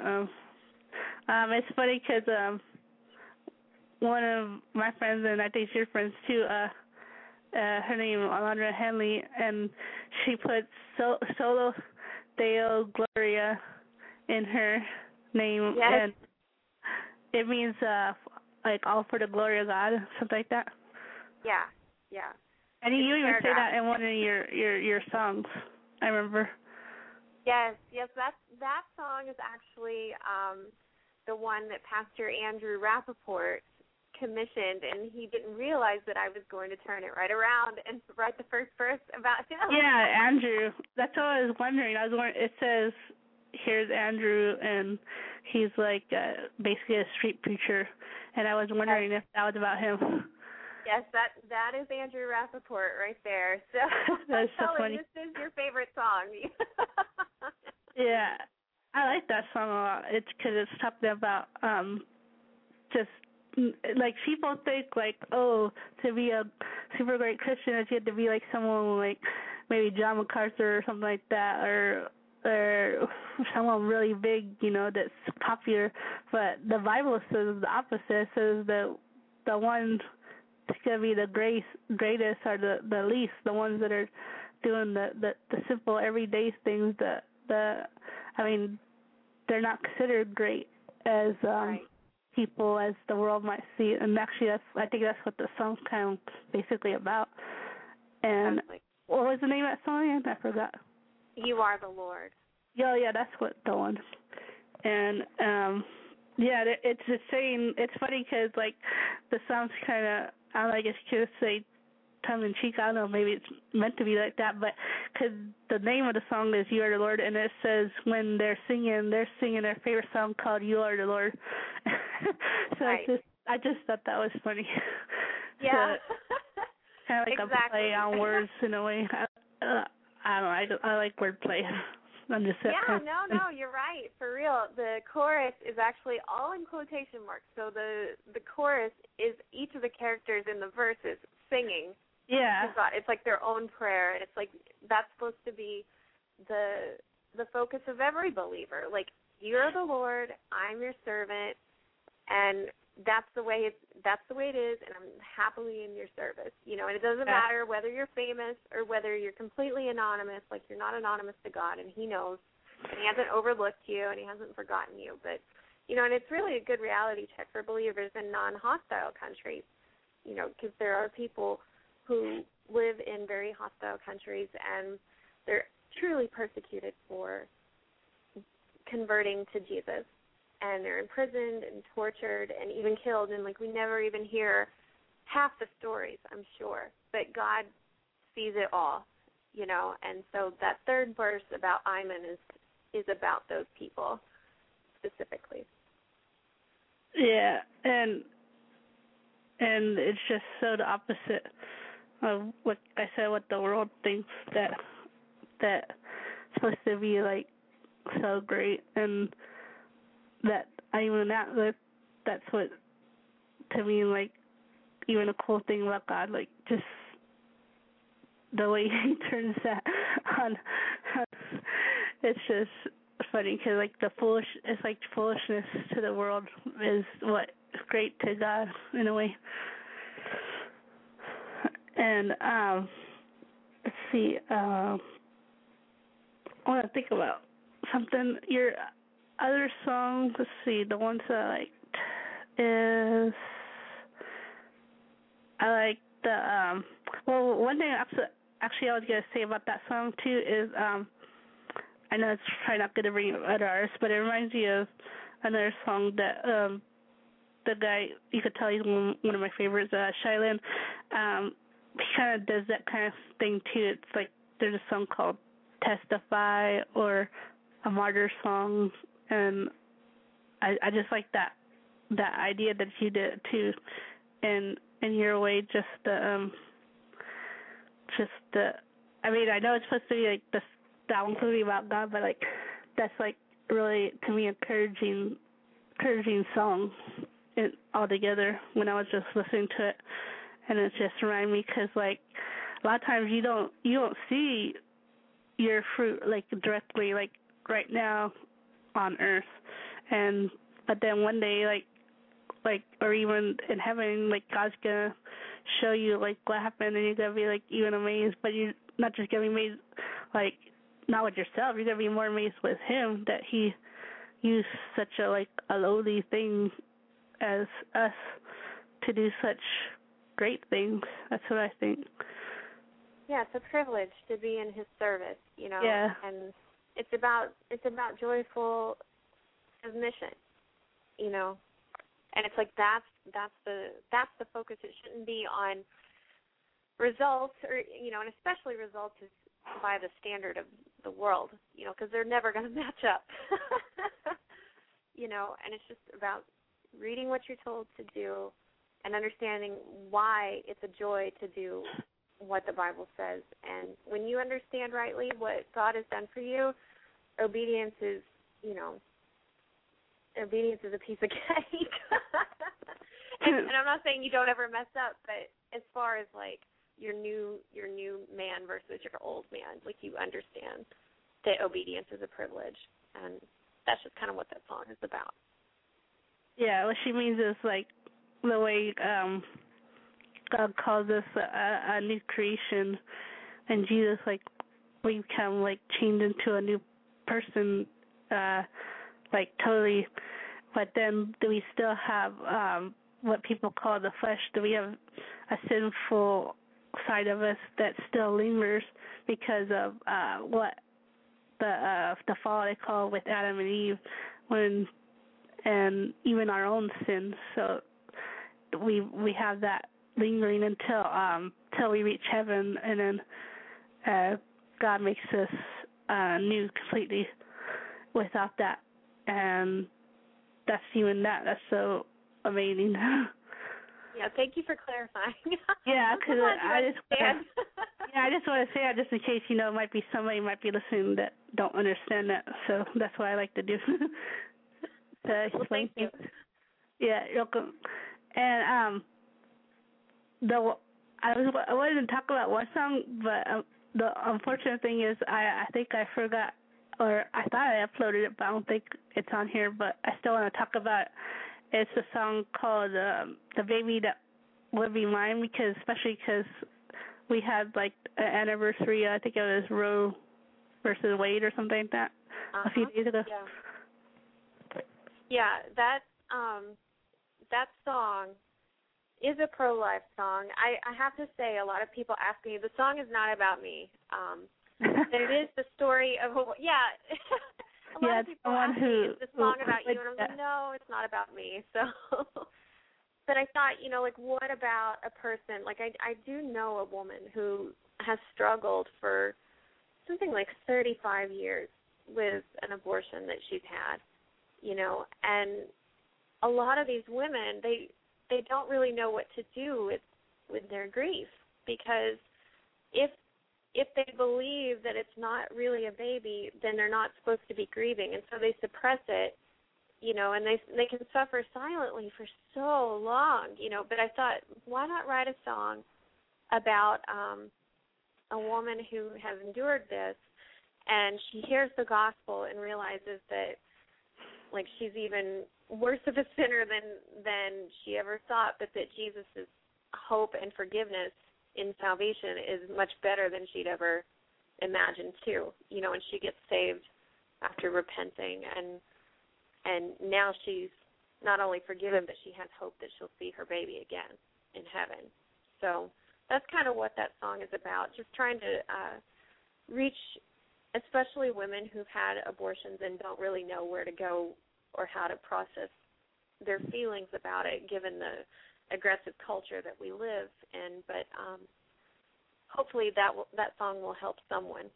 it's funny because one of my friends, and I think your friends too, her name is Alondra Henley, and she put Solo Deo Gloria in her name, and it means like all for the glory of God, something like that. Yeah. And you even say that in one of your songs, I remember. Yes, that song is actually the one that Pastor Andrew Rappaport commissioned, and he didn't realize that I was going to turn it right around and write the first verse about him. Yeah, Andrew. That's what I was wondering. It says, here's Andrew, and he's like basically a street preacher, and I was wondering if that was about him. Yes, that is Andrew Rappaport right there. So that's so funny. This is your favorite song. Yeah, I like that song a lot. It's because it's talking about just like people think like, oh, to be a super great Christian, you have to be like someone like maybe John MacArthur or something like that, or someone really big, that's popular. But the Bible says the opposite. It says that the ones that's gonna be the greatest are the least, the ones that are doing the simple everyday things. They're not considered great as people as the world might see it. And actually, I think that's what the song's kind of basically about. And what was the name of that song again? I forgot. You Are the Lord. Yeah, that's what the one. And it's the same. It's funny because like the song's kind of, I guess you could say tongue-in-cheek, I don't know, maybe it's meant to be like that, but because the name of the song is You Are the Lord, and it says when they're singing their favorite song called You Are the Lord. So I just thought that was funny. Yeah. So, kind of like a play on words in a way. I don't know, I like wordplay. I'm just Yeah, no, you're right. For real, the chorus is actually all in quotation marks. So the chorus is each of the characters in the verses singing. Yeah. To God. It's like their own prayer, and it's like that's supposed to be the focus of every believer. Like, you're the Lord, I'm your servant, and that's the way it is, and I'm happily in your service. You know, and it doesn't matter whether you're famous or whether you're completely anonymous. Like, you're not anonymous to God, and He knows, and He hasn't overlooked you, and He hasn't forgotten you. But, you know, and it's really a good reality check for believers in non-hostile countries, you know, because there are people who live in very hostile countries, and they're truly persecuted for converting to Jesus. And they're imprisoned and tortured and even killed, and, like, we never even hear half the stories, I'm sure. But God sees it all, you know. And so that third verse about Iman is about those people specifically. Yeah, and it's just so the opposite of what I said, what the world thinks that's supposed to be, like, so great, and that that's what, to me, like, even a cool thing about God, like, just the way He turns that on. It's just funny because, like, it's like foolishness to the world is what is great to God in a way. And let's see, I want to think about something. Your other songs, let's see, the ones that I liked is, I like the, well, one thing actually I was going to say about that song too is, I know it's probably not going to bring up other artists, but it reminds me of another song that the guy, you could tell he's one of my favorites, Shylin. He kind of does that kind of thing too. It's like there's a song called Testify or a martyr song, and I just like that idea that you did too, and in your way, just the I mean, I know it's supposed to be like that one's supposed to be about God, but like that's like really, to me, encouraging song altogether when I was just listening to it, and it just reminded me because, like, a lot of times you don't see your fruit, like, directly, like, right now on earth, but then one day, like or even in heaven, like, God's gonna show you, like, what happened, and you're gonna be, like, even amazed, but you're not just gonna be amazed, like, not with yourself, you're gonna be more amazed with Him that He used such a lowly thing as us to do such great things. That's what I think. Yeah, it's a privilege to be in His service, you know. Yeah. And it's about joyful submission, you know. And it's like that's the focus. It shouldn't be on results, or, you know, and especially results is by the standard of the world, you know, because they're never going to match up. You know, and it's just about reading what you're told to do and understanding why it's a joy to do what the Bible says. And when you understand rightly what God has done for you, obedience is, you know, obedience is a piece of cake. and I'm not saying you don't ever mess up, but as far as, like, your new man versus your old man, like, you understand that obedience is a privilege, and that's just kind of what that song is about. Yeah, what she means is, like, the way God calls us a new creation, and Jesus, like, we become, like, changed into a new person, like, totally. But then do we still have what people call the flesh? Do we have a sinful side of us that still lingers because of what the fall they call with Adam and Eve, and even our own sins? So we have that lingering until we reach heaven, and then God makes us new completely without that, and that's so amazing. Yeah, thank you for clarifying. Yeah, because I just want to say that just in case, might be somebody might be listening that don't understand that. So that's what I like to do. To well, thank you. Yeah, you're welcome. And I wanted to talk about one song, but the unfortunate thing is I think I forgot, or I thought I uploaded it, but I don't think it's on here. But I still want to talk about it. It's a song called "The Baby That Would Be Mine," especially because we had like an anniversary. I think it was Roe versus Wade or something like that a few days ago. Yeah, that song is a pro-life song. I have to say, a lot of people ask me, the song is not about me. It is the story of a lot of people ask me, is the song about you? And I'm like, no, it's not about me. So, but I thought, what about a person? Like, I do know a woman who has struggled for something like 35 years with an abortion that she's had, and a lot of these women, they don't really know what to do with their grief, because if they believe that it's not really a baby, then they're not supposed to be grieving, and so they suppress it, and they can suffer silently for so long, But I thought, why not write a song about a woman who has endured this, and she hears the gospel and realizes that, like, she's even worse of a sinner than she ever thought, but that Jesus' hope and forgiveness in salvation is much better than she'd ever imagined too. And she gets saved after repenting, and now she's not only forgiven, but she has hope that she'll see her baby again in heaven. So that's kind of what that song is about, just trying to reach especially women who've had abortions and don't really know where to go or how to process their feelings about it, given the aggressive culture that we live in. But hopefully that song will help someone.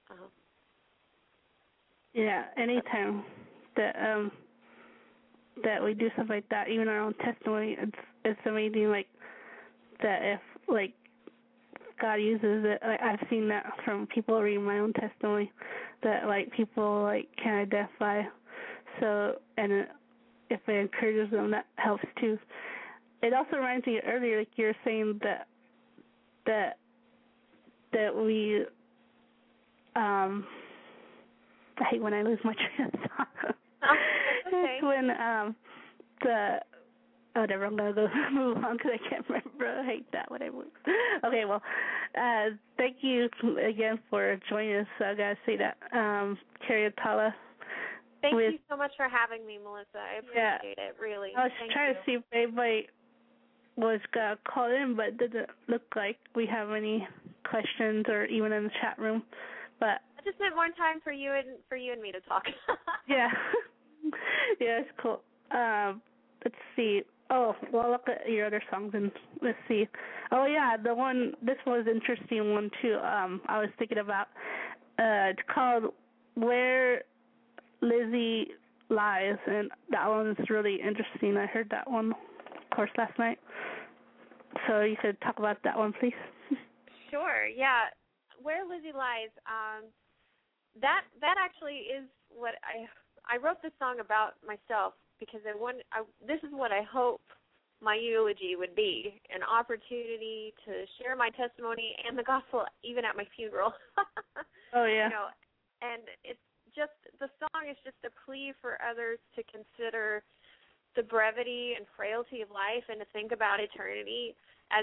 Yeah, anytime that we do stuff like that, even our own testimony, it's amazing. Like that, if like God uses it. I've seen that from people reading my own testimony, that like people like can identify. So, and if it encourages them, that helps too. It also reminds me earlier, like you were saying that we I hate when I lose my train of thought. Okay. When whatever, I'm going to go move on because I can't remember. I hate that, whatever. Okay, well, thank you again for joining us. I got to say that. Carrie Atala. Thank you so much for having me, Melissa. I appreciate it, really. I was trying to see if anybody was going to call in, but it didn't look like we have any questions or even in the chat room. But I just meant more time for you and me to talk. Yeah. Yeah, it's cool. Let's see. Oh, well, look at your other songs and let's see. Oh, yeah, this was an interesting one, too. I was thinking about, it's called Where Lizzie Lies, and that one is really interesting. I heard that one, of course, last night. So you could talk about that one, please. Sure, yeah. Where Lizzie Lies, that actually is what I wrote this song about myself, because this is what I hope my eulogy would be, an opportunity to share my testimony and the gospel even at my funeral. Oh, yeah. And it's just, the song is just a plea for others to consider the brevity and frailty of life and to think about eternity as,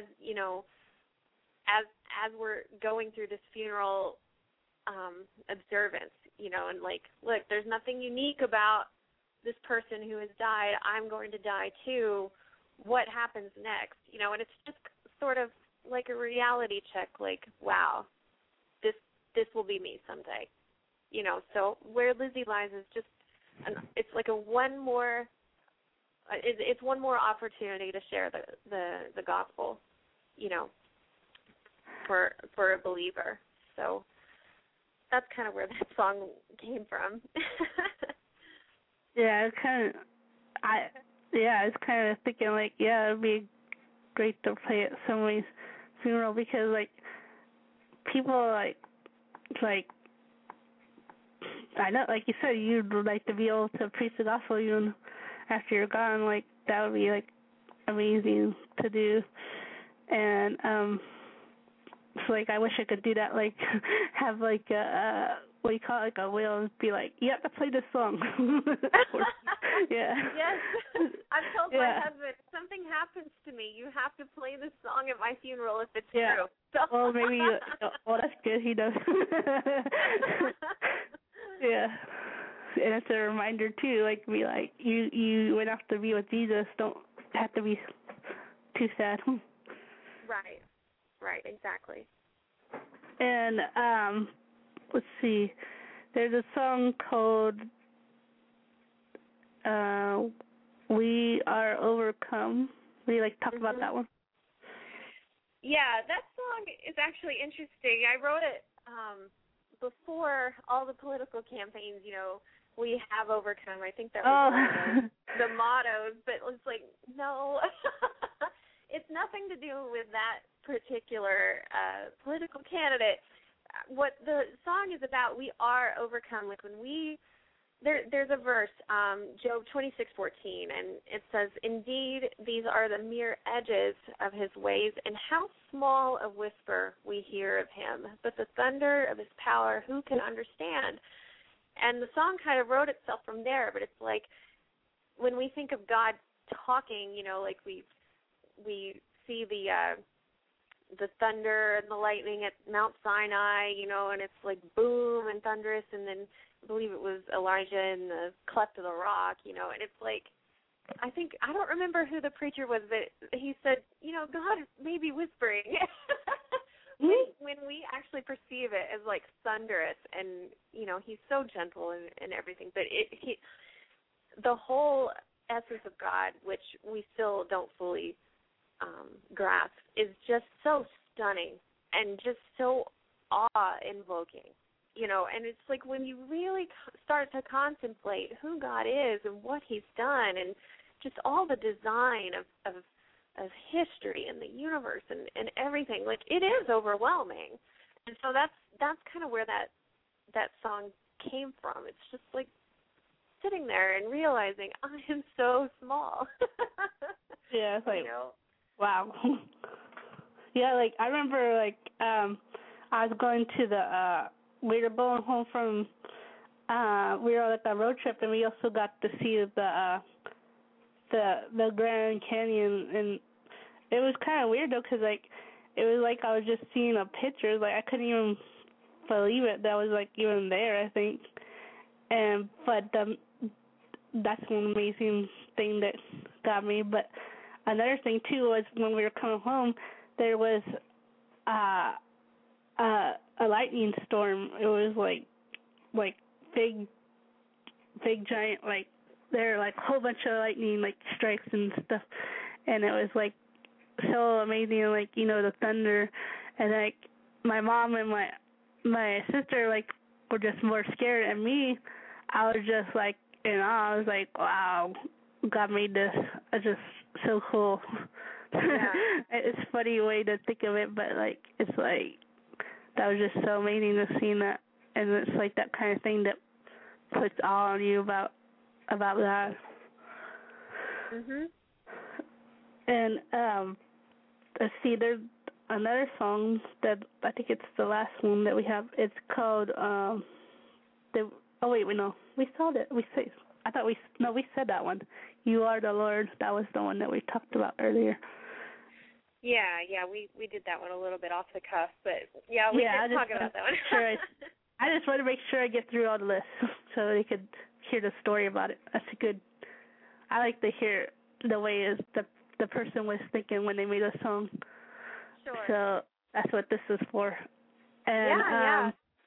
as we're going through this funeral observance, and like, look, there's nothing unique about this person who has died. I'm going to die too. What happens next? And it's just sort of like a reality check, like, wow, this will be me someday. So Where Lizzie Lies is just, it's like one more opportunity to share the gospel, for a believer. So that's kind of where that song came from. Yeah, I was kind of thinking like, yeah, it'd be great to play at somebody's funeral because like people like I know, like you said, you'd like to be able to preach the gospel even after you're gone. Like that would be like amazing to do, and so like I wish I could do that. Like have like a what do you call it, like a wheel, and be like, you have to play this song. Yeah. Yes. I've told Yeah. my husband, if something happens to me, you have to play this song at my funeral if it's Yeah. true. So. Well, maybe. Well, that's good. He knows. Yeah. And it's a reminder too. Like be like you went off to be with Jesus. Don't have to be too sad. Right. Right. Exactly. And let's see. There's a song called "We Are Overcome." We like talk about that one. Yeah, that song is actually interesting. I wrote it before all the political campaigns. You know, we have overcome. I think that was one of the mottos. But it was like, no, it's nothing to do with that particular political candidate. What the song is about, we are overcome. Like when there's a verse, Job 26:14, and it says, "Indeed, these are the mere edges of his ways, and how small a whisper we hear of him. But the thunder of his power, who can understand?" And the song kind of wrote itself from there. But it's like when we think of God talking, you know, like we see the thunder and the lightning at Mount Sinai, you know, and it's like boom and thunderous, and then I believe it was Elijah in the cleft of the rock, you know, and it's like, I don't remember who the preacher was, but he said, you know, God may be whispering when we actually perceive it as like thunderous, and, you know, he's so gentle and everything, but the whole essence of God, which we still don't fully grasp, is just so stunning and just so awe-invoking, you know. And it's like when you really start to contemplate who God is and what He's done, and just all the design of history and the universe and everything, like it is overwhelming. And so that's kind of where that song came from. It's just like sitting there and realizing I am so small. Yeah, it's like, you know? wow. Yeah, like I remember, like I was going to we were going home from we were like a road trip, and we also got to see the Grand Canyon, and it was kind of weird though, cause like it was like I was just seeing a picture, like I couldn't even believe it that was like even there, I think. But that's one amazing thing that got me. But another thing too was when we were coming home, there was a lightning storm. It was like big giant, like there were like a whole bunch of lightning like strikes and stuff, and it was like so amazing, like, you know, the thunder, and like my mom and my sister like were just more scared, and me, I was just like in awe. I was like, wow, God made this. It's just so cool. Yeah. It's a funny way to think of it, but like it's like that was just so amazing to see that, and it's like that kind of thing that puts awe on you about God. Mhm. And let's see, there's another song that I think it's the last one that we have. It's called we saw that. We said that one. You Are the Lord. That was the one that we talked about earlier. Yeah, we did that one a little bit off the cuff, but yeah, we did talk about that one. I just want to make sure I get through all the lists so they could hear the story about it. That's good. I like to hear the way the person was thinking when they made a song. Sure. So that's what this is for. And yeah.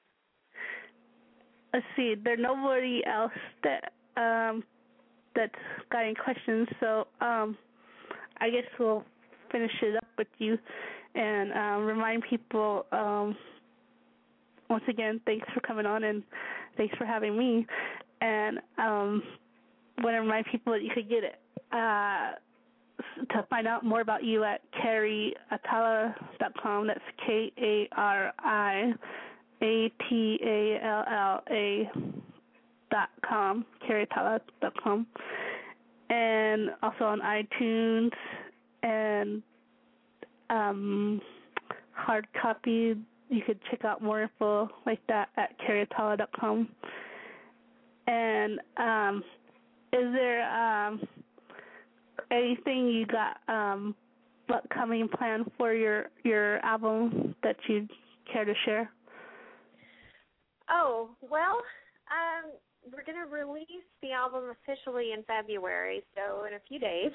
Let's see, there's nobody else that's got any questions, so I guess we'll finish it up with you and remind people, once again, thanks for coming on and thanks for having me. And want to remind people that you could get to find out more about you at KariAtala.com. That's KariAtala.com, KariAtala.com. And also on iTunes and hard copy. You could check out more info like that at KariAtala.com. And is there anything you got upcoming plan for your album that you'd care to share? Oh, well, we're going to release the album officially in February, so in a few days.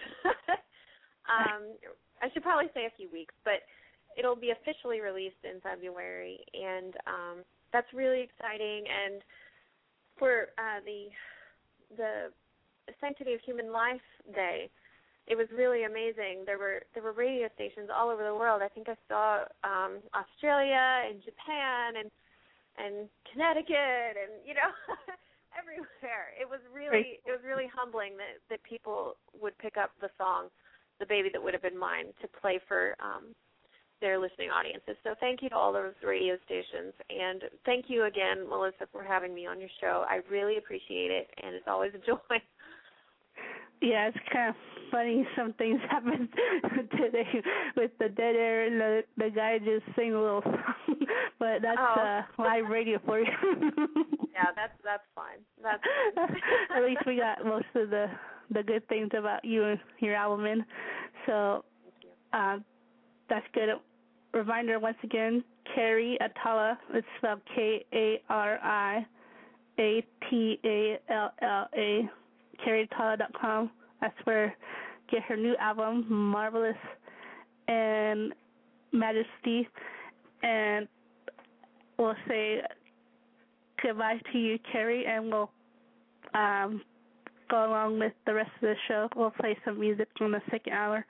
I should probably say a few weeks, but it'll be officially released in February, and that's really exciting. And for the Sanctity of Human Life Day, it was really amazing. There were radio stations all over the world. I think I saw Australia and Japan and Connecticut and everywhere. It was really humbling that people would pick up the song "The Baby That Would Have Been Mine" to play for their listening audiences. So thank you to all those radio stations, and thank you again, Melissa, for having me on your show. I really appreciate it, and it's always a joy. Yeah, it's kind of funny. Some things happened today with the dead air, and the guy just sang a little song. But that's live radio for you. Yeah, that's fine. That's fine. At least we got most of the good things about you and your album in. So that's good. Reminder once again, Kari Atala. It's spelled KariAtala. KariAtala.com. That's where get her new album, Marvelous and Majesty. And we'll say goodbye to you, Kari, and we'll go along with the rest of the show. We'll play some music on the second hour.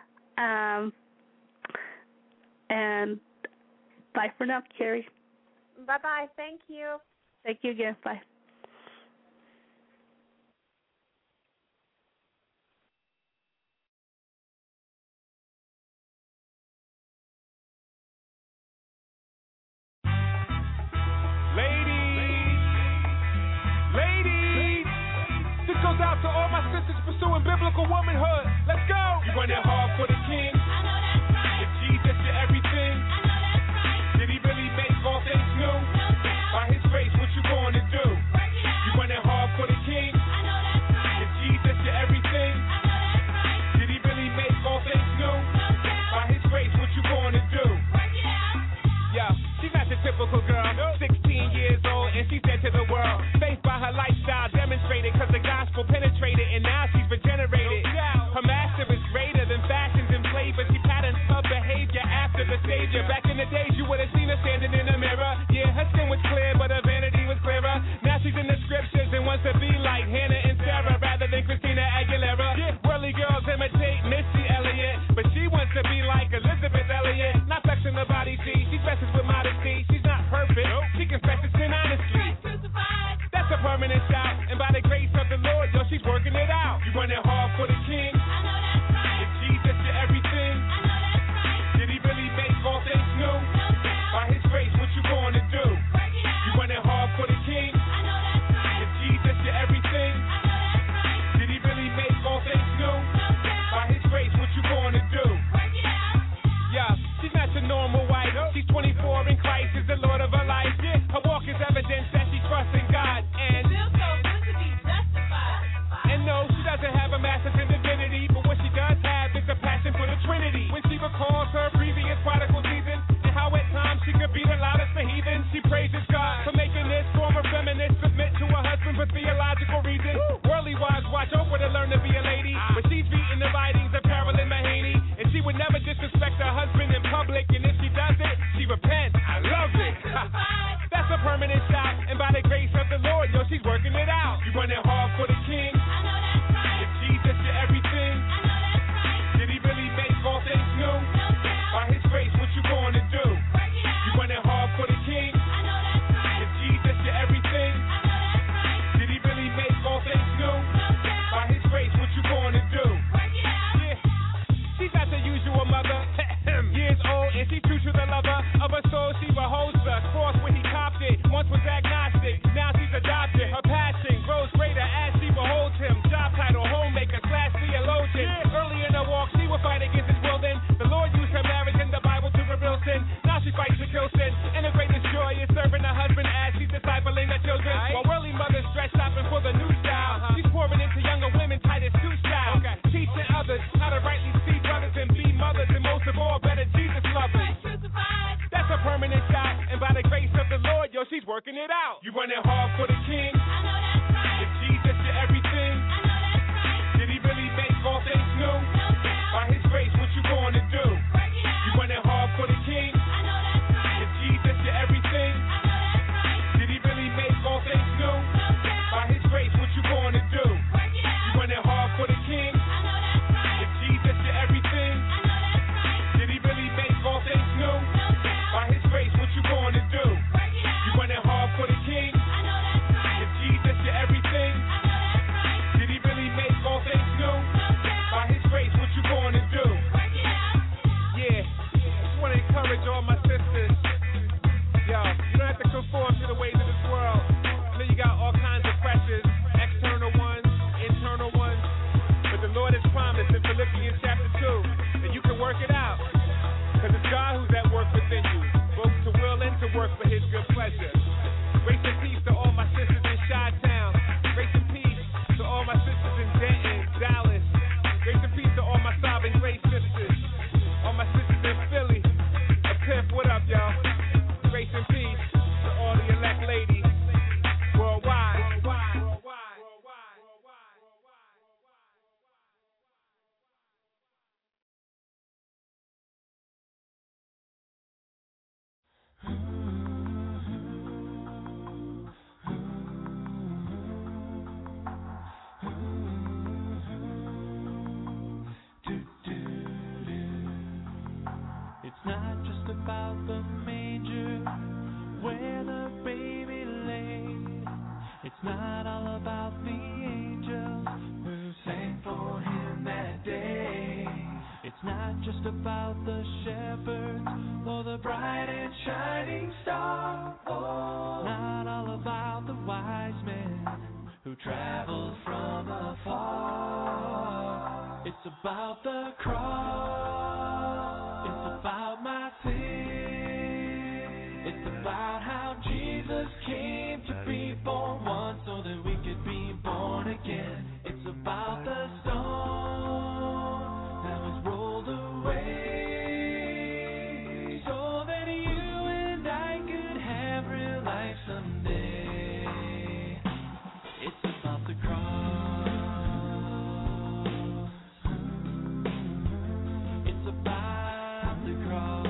And bye for now, Kari. Bye-bye. Thank you. Thank you again. Bye. Ladies, this goes out to all my sisters pursuing biblical womanhood. Let's go. You running hard for the king. I know that's right. If Jesus your everything, I know that's right. did he really make all things new? No doubt. By his grace, what you going to do? Work it out. You running hard for the king. I know that's right. If Jesus your everything, I know that's right. did he really make all things new? No doubt. By his grace, what you going to do? Work it out. Yeah, she's not the typical girl. 16 years old and she's dead to the world. Faith by her lifestyle demonstrated, cause the gospel penetrated and now she's regenerated. Her master is greater than fashions and flavor. She patterns her behavior after the Savior. Back in the days you would have seen her standing in a mirror. Yeah, her skin was clear but her vanity was clearer. Now she's in the scriptures and wants to be like Hannah and Sarah rather than Christina Aguilera. Yeah, worldly girls imitate Missy Elliott, but she wants to be like Elizabeth Elliott. Not flexing her body, see, she dresses with modesty. She's not perfect, she confesses sin honestly. That's a permanent shout, and by the grace of the Lord, yo, she's working it out. You running hard for the king. I know that's right. If Jesus your everything, I know that's right. did he really make all things new? No doubt. By his grace, what you going to do? Work it out. You running hard for the king. I know that's right. If Jesus your everything, I know that's right. did he really make all things new? No doubt. By his grace, what you going to do? Work it out. Yeah, she's not your normal wife. She's 24 in Christ is the Lord of her life. Yeah, her walk is evidence that she trusts in God. And Feels so good to be justified. And no, she doesn't have a master's in divinity, but what she does have is a passion for the Trinity. When she recalls her previous prodigal season and how at times she could be the loudest for heathen, she praises God for making this former feminist submit to her husband for theological reasons. Worldly wives watch over to learn to be a lady, but she's reading the writings of Carolyn Mahaney, and she would never disrespect her husband in public, and if she does it, she repents. I love it. That's a permanent shot, and by the grace of the Lord, yo, she's working it out. You running hard for the king. I know that's right. If Jesus your everything, I know that's right. did he really make all things new? No doubt. By his grace, what you going to do? Work it out. You running hard for the king. I know that's right. If Jesus your everything, I know that's right. did he really make all things new? No doubt. By his grace, what you going to do? Work it out. Yeah. about the angels who sang for him that day. It's not just about the shepherds or the bright and shining star. Oh, not all about the wise men who traveled from afar. It's about the cross. It's about my sin. It's about how Jesus came to be born once so that we could be born again. It's about the stone that was rolled away so that you and I could have real life someday. It's about the cross. It's about the cross.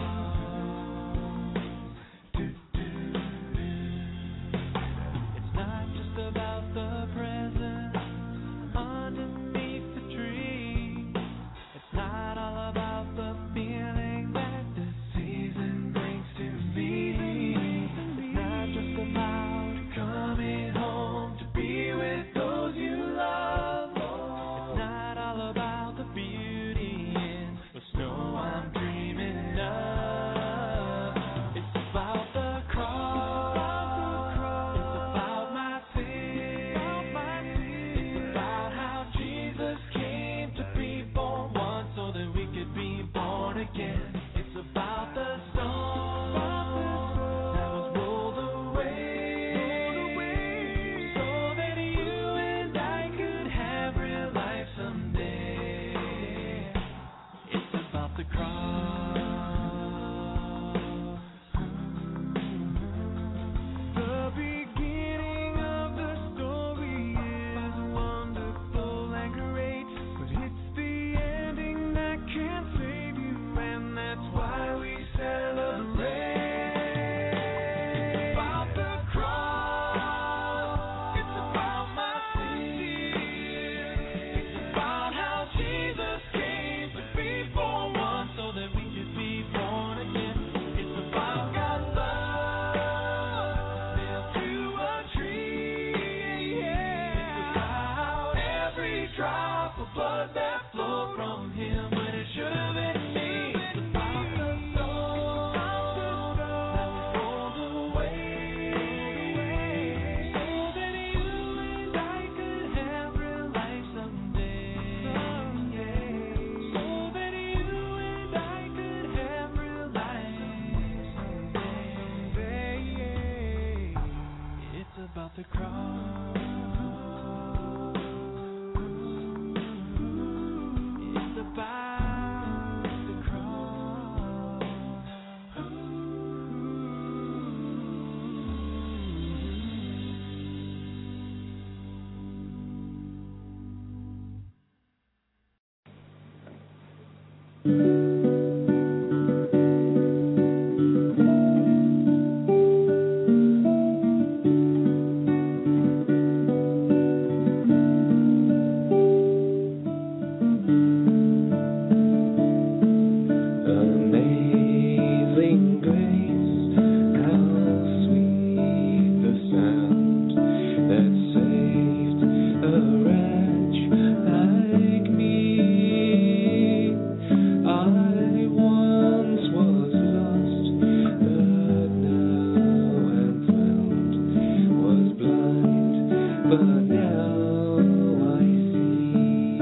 It's not just about the present underneath the tree. It's not all about the feeling that the season brings to me. It's not just about coming home to be with those you love. It's not all about the beauty in the snow I'm dreaming of. It's about the cross. It's about my sin. It's about how Jesus came to be born once so that we could be born again. It's about the stone that was rolled away so that you and I could have real life someday. It's about the cross. The beginning of the story is wonderful and great, but it's the ending that can't save you, and that's why we celebrate. It's about the cross. It's about my sin. It's about how Jesus came to be born once so that we could be born again. It's about God's love nailed to a tree. It's about every drop of blood that flowed from him when it should have been me. It's about the stone that was rolled away so that you and I could have real life someday. So that you and I could have real life someday. It's about the cross. It's about the cross. Amazing grace, how sweet the sound that saved a wretch like me. I once was lost, but now am found. Was blind, but now I see.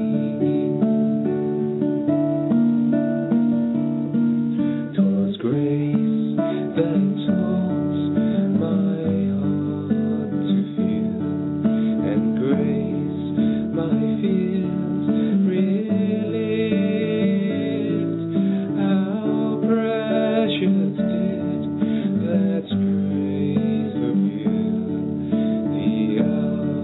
'Twas grace that taught my heart to feel, and grace my fears relieved. How precious did that grace reveal the hour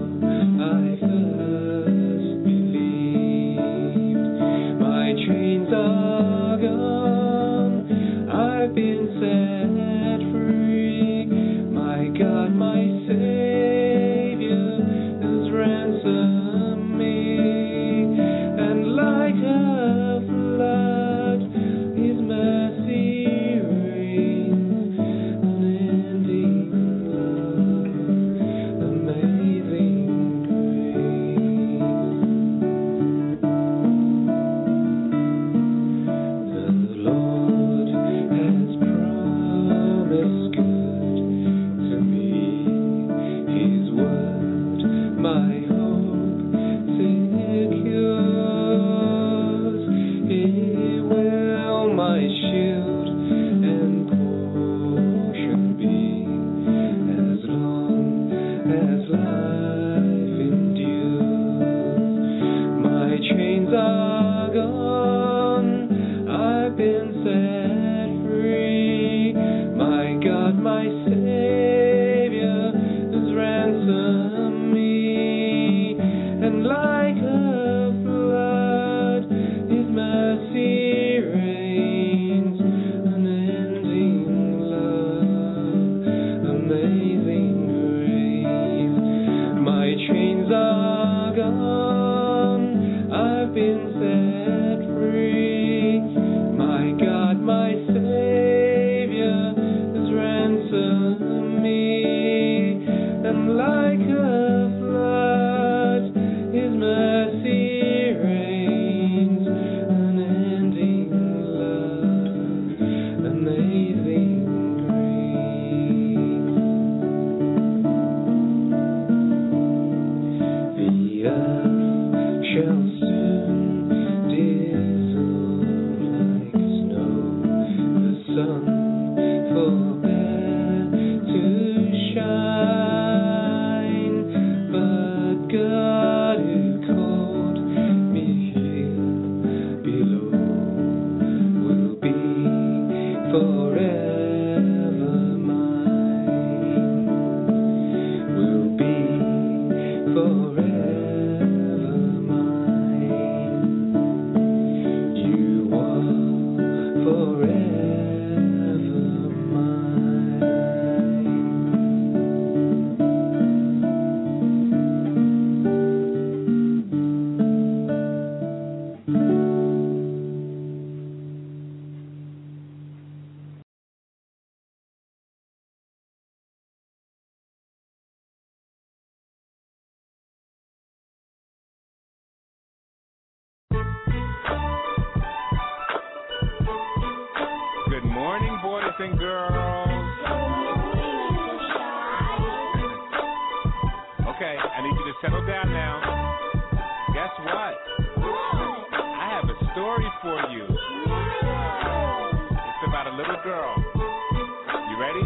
done. I've been set free. My God, my Savior has ransomed me. And like a flood, His mercy reigns. Unending love, amazing grace. The earth shall soon dissolve like snow. The sun forbear to shine, but God who called me here below will be forever mine. Will be forever mine. You are forever mine. Good morning, boys and girls. Okay, I need you to settle down now. Guess what? I have a story for you. It's about a little girl. You ready?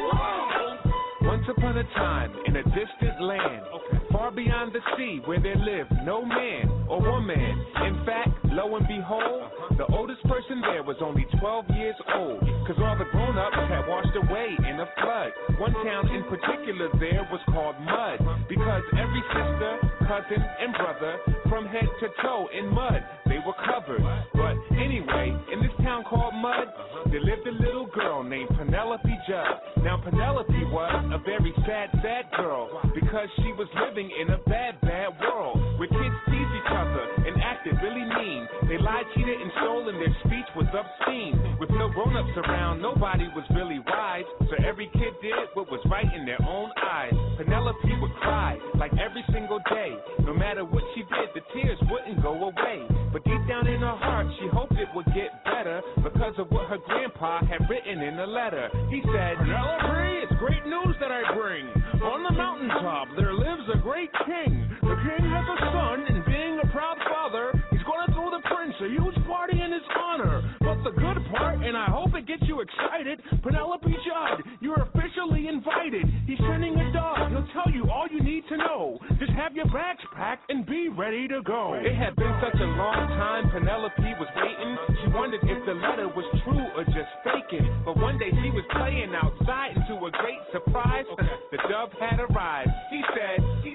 Once upon a time, in a distant land, far beyond the sea, where there lived no man or woman. In fact, lo and behold, the oldest person there was only 12 years old, because all the grown-ups had washed away in a flood. One town in particular there was called Mud, because every sister, cousin, and brother, from head to toe in mud, they were covered. But anyway, in this town called Mud, there lived a little girl named Penelope Judd. Now Penelope was a very sad, sad girl, because she was living in a bad, bad world, where kids teased each other and acted really mean. They lied, cheated, and stole, and their speech was obscene. With no grown-ups around, nobody was really wise, so every kid did what was right in their own eyes. Penelope would cry, like every single day. No matter what she did, the tears wouldn't go away. But deep down in her heart, she hoped it would get better, because of what her grandpa had written in a letter. He said, Penelope, it's great news that I bring. On the mountaintop, there lives a great king. The king has a son, and being a proud father, he's going to throw the prince a huge party in his honor. But the good part, and I hope it gets you excited, Penelope Judd, you're officially invited. He's sending a dog. He'll tell you all you need to know. Just have your bags packed and be ready to go. It had been such a long time Penelope was waiting. She wondered if the letter was true or just faking. But one day she was playing outside, and to her great surprise, the dove had arrived. He said, we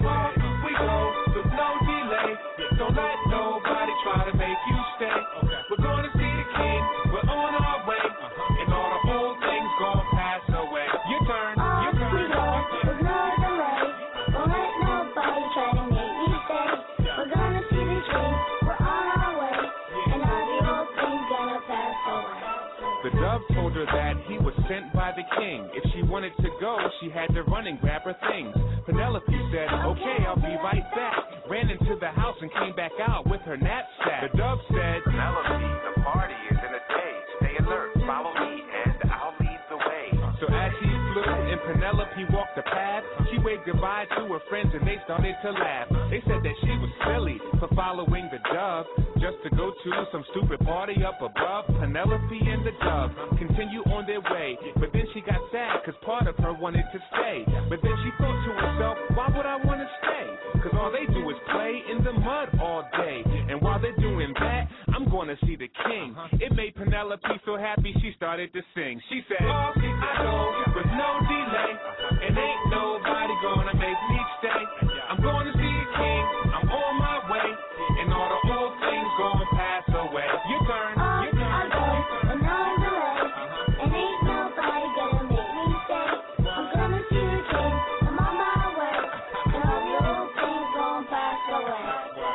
go with no delay. Don't let nobody try to make you stay. We're going to see the king. We're on our way. And all the old things gonna pass away. Your turn. Your turn. We go with no delay. Don't let nobody try to make me stay. We're gonna see the king. We're on our way. And all the old things gonna pass away. The dove told her that he was sent by the king. If she wanted to go, she had to run and grab her things. Penelope said, okay, I'll be right back. Ran into the house and came back out with her knapsack. The dove said, Penelope, the party is in a day. Stay alert, follow me, and I'll lead the way. So as he flew and Penelope walked the path, she waved goodbye to her friends and they started to laugh. They said that she was silly for following the dove, just to go to some stupid party up above. Penelope and the dove continue on their way, but then she got sad because part of her wanted to stay. But then she thought to herself, why would I want to stay? Because all they do is play in the mud all day. And while they're doing that, I'm going to see the king. It made Penelope so happy she started to sing. She said, off I go with no delay, and ain't nobody gonna make me stay. I'm going to see the king, I'm on my way, and all the old things gonna pass away. Your turn, your turn. I go with no delay, and ain't nobody gonna make me stay. I'm gonna see the king, I'm on my way, and all the old things gonna pass away.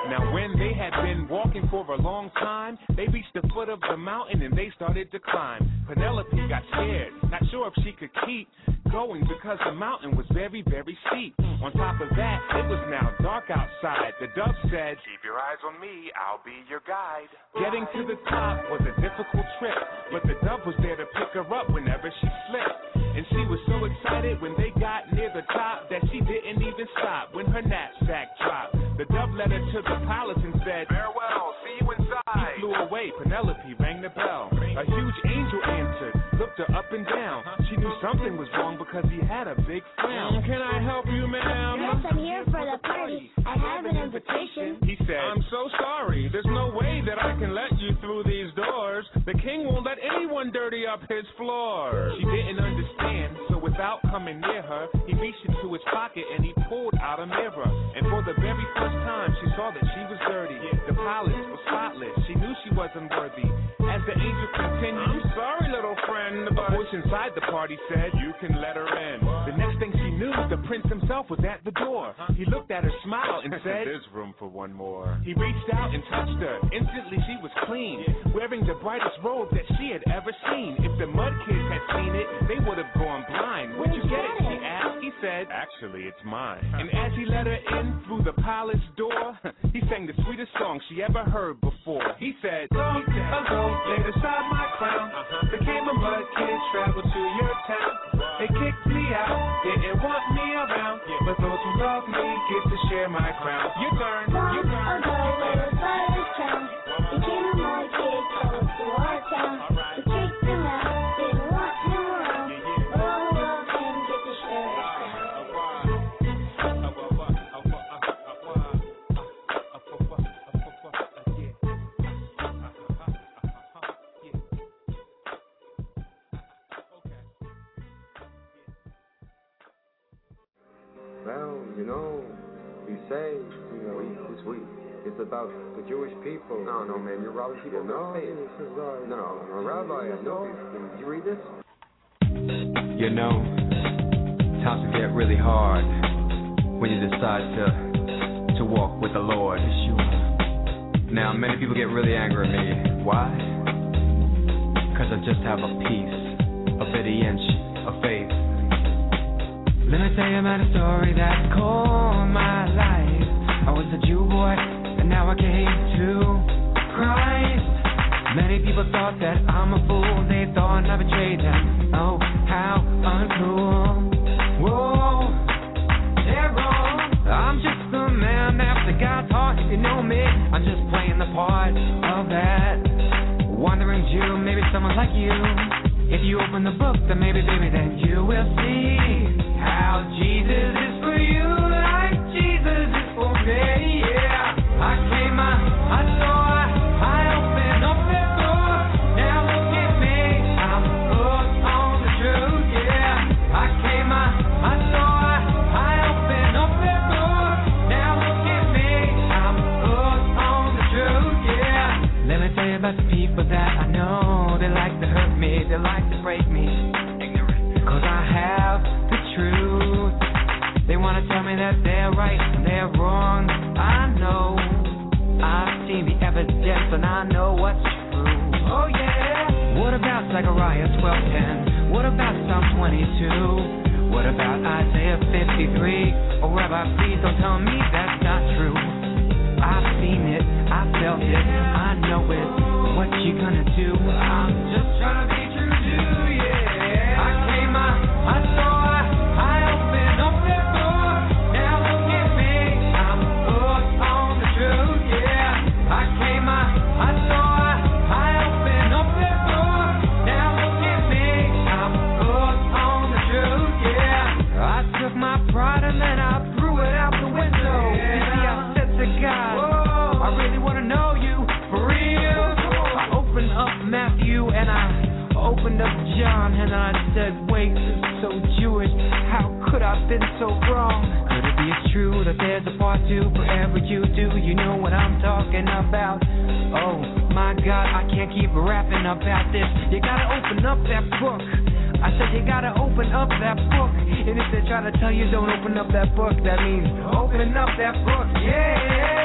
Now when they had been walking for a long time, they reached the foot of the mountain and they started to climb. Penelope got scared, not sure if she could keep going because the mountain was very, very steep. On top of that, it was now dark outside. The dove said, "Keep your eyes on me, I'll be your guide." Getting to the top was a difficult trip, but the dove was there to pick her up whenever she slipped. And she was so excited when they got near the top that she didn't even stop when her knapsack dropped. The dove led her to the palace and said, "Farewell, see you inside." He flew away. Penelope rang the bell. A huge angel answered, looked her up and down. She knew something was wrong because he had a big frown. "Can I help you, ma'am?" Yes, I'm here for the party. I have an invitation. He said, "I'm so sorry. There's no way that I can let you through these doors. The king won't let anyone dirty up his floor." She didn't understand, so without coming near her, he reached into his pocket and he pulled out a mirror. And for the very first time, she saw that she was dirty. The palace was spotless. She knew she was unworthy. As the angel continued, "I'm sorry, little friend," but a voice inside the party said, "You can let her in." The next thing she knew, the prince himself was at the door. He looked at her, smiled, and said, "There's room for one more." He reached out and touched her. Instantly, she was clean, wearing the brightest robe that she had ever seen. If the mud kids had seen it, they would have gone blind. "Where'd you get it?" she asked. He said, "Actually, it's mine." And as he let her in through the palace door, he sang the sweetest song she ever heard before. He said, "Long ago, laid aside my crown, became a mud kid, traveled to your town. They kicked me out, didn't want me around, but those who love me get to share my crown. Your turn, your turn." Long ago, laid aside his crown, became a mud kid, traveled to our town. We kicked him out, didn't want him around, but all who love him get to share his crown. Well, you say, who's we? It's about the Jewish people. No, man, you're robbing people of their faith. No, I'm a rabbi. I know these. Did you read this? Times can get really hard when you decide to walk with the Lord. Now, many people get really angry at me. Why? Because I just have a piece, a bitty inch of faith. Let me tell you about a story that called my life. I was a Jew boy, and now I came to Christ. Many people thought that I'm a fool. They thought I betrayed them. Oh, how uncool. Whoa, they're wrong. I'm just a man after God's heart. If you know me, I'm just playing the part of that wandering Jew, maybe someone like you. If you open the book, then maybe, baby, then you will see how Jesus is for you, like Jesus is for me, yeah. I came out, I saw, I opened up that door. Now look at me, I'm hooked on the truth, yeah. I came out, I saw, I opened up that door. Now look at me, I'm hooked on the truth, yeah. Let me tell you about the people that I know. They like to hurt me, they like to break me. Cause I have the truth. They wanna tell me that they're right and they're wrong. I know, I've seen the evidence and I know what's true. Oh yeah. What about Zechariah 12:10? What about Psalm 22? What about Isaiah 53? Oh Rabbi, please don't tell me that's not true. I've seen it, I felt it, I know it. What you gonna do? I'm just trying to be true to you, yeah. I came out, I saw, I opened up that door. Now look at me, I'm hooked on the truth, yeah. I came out, I saw, I opened up that door. Now look at me, I'm hooked on the truth, yeah. I took my pride and then I threw it out the window. You see, I said to God, whoa, I really wanna know you for real. I opened up Matthew and I opened up John and I said, wait, this is so Jewish. How could I have been so wrong? Could it be it's true that there's a part two for every Jew? Do you know what I'm talking about? Oh my God, I can't keep rapping about this. You gotta open up that book. I said you gotta open up that book. And if they're trying to tell you don't open up that book, that means open up that book, yeah. And I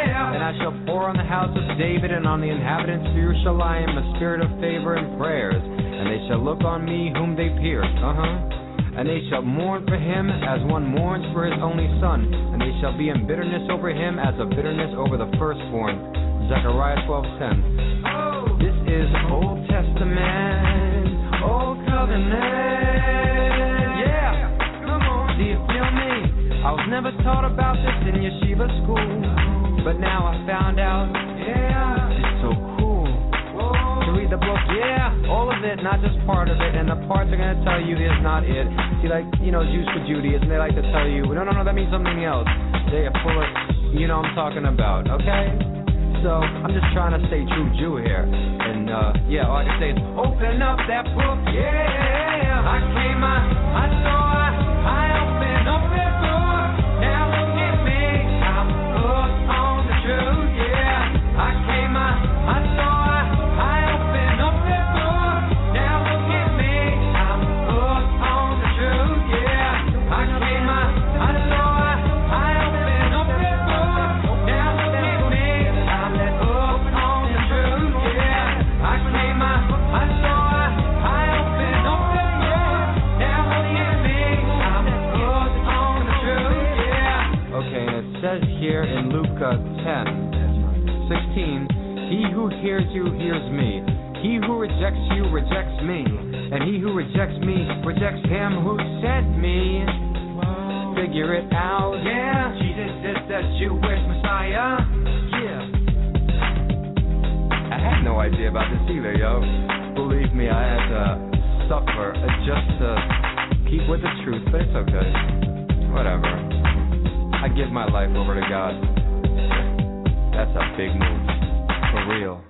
I shall pour on the house of David and on the inhabitants of Jerusalem a spirit of favor and prayers. And they shall look on me whom they pierced. And they shall mourn for him as one mourns for his only son. And they shall be in bitterness over him as of bitterness over the firstborn. Zechariah 12:10. Oh, this is Old Testament, Old Covenant. Yeah, come on, do you feel me? I was never taught about this in yeshiva school, but now I found out, yeah, it's so cool to read the book, yeah, all of it, not just part of it, and the parts they're going to tell you is not it. See, like, Jews for Judaism, they like to tell you, no, that means something else. They are full of, what I'm talking about, okay? So, I'm just trying to stay true Jew here, and, all I can say is, open up that book, yeah, I came, I saw, I opened up that door, now look at me, I'm hooked on the truth, yeah, I came, I saw, I opened up that door, now look at me, I'm hooked on the truth, yeah, I came, I saw, I opened up that door, now look at me, I'm hooked on the truth, yeah, I came, I saw, I opened up that door, now look at me, I'm hooked on the truth, yeah. Okay, and it says here in Luke 10:16, he who hears you hears me. He who rejects you rejects me. And he who rejects me rejects him who sent me. Figure it out. Yeah, Jesus is the Jewish Messiah. Yeah. I had no idea about this either, yo. Believe me, I had to suffer just to keep with the truth, but it's okay. Whatever. I give my life over to God. That's a big move. For real.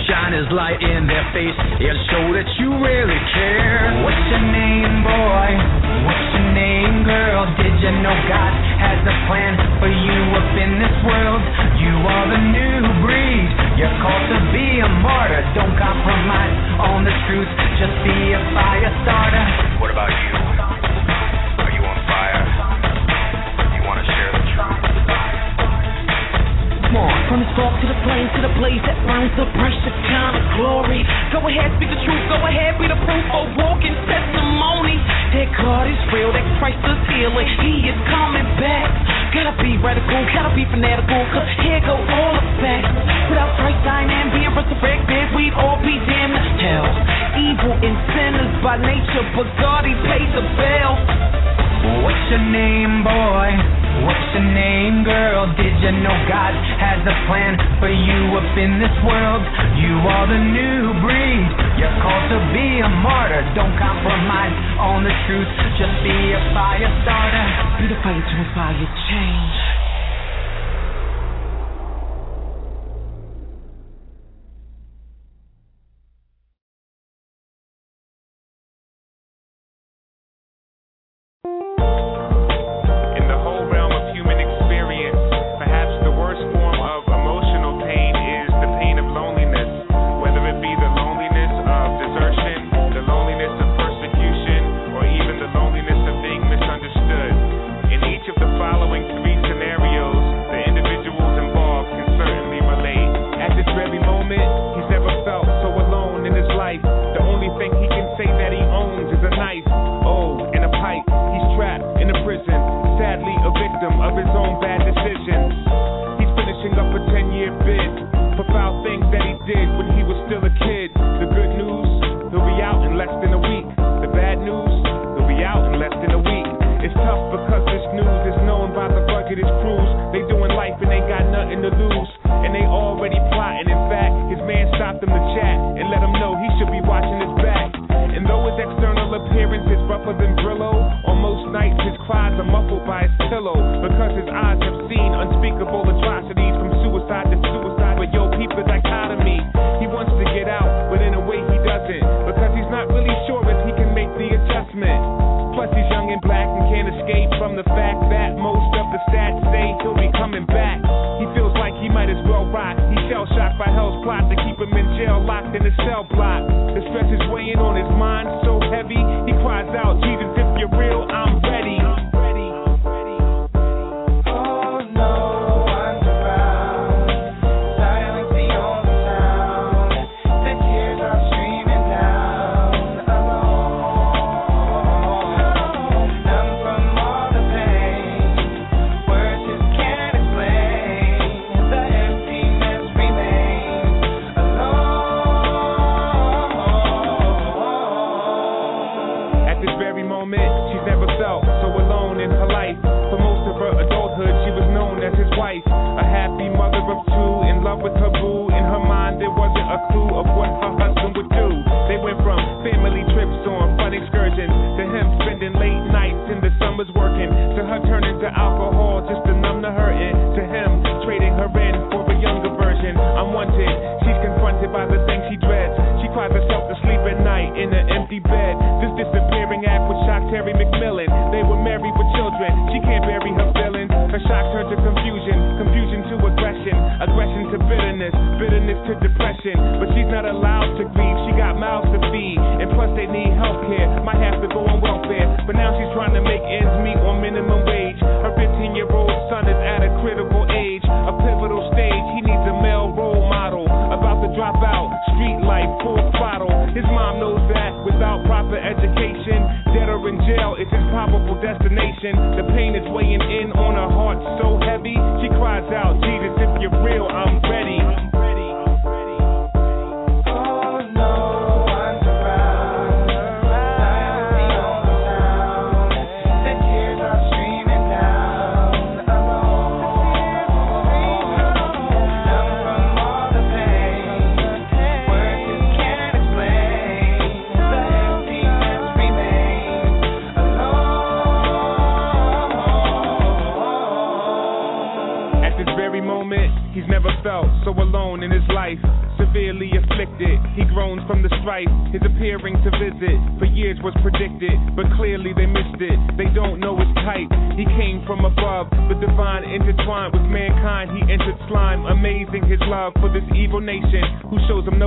Show that you really care. What's your name, boy? feel it, he is coming back. Gotta be radical, gotta be fanatical, cause here go all the facts. Without Christ dying and being resurrected, we'd all be damned to hell. Evil and sinners by nature, but God, he pays the bill. What's your name, boy? What's your name, girl? Did you know God has a plan for you up in this world? You are the new breed. You're called to be a martyr. Don't compromise on the truth. Just be a fire starter. Be the fire to inspire change.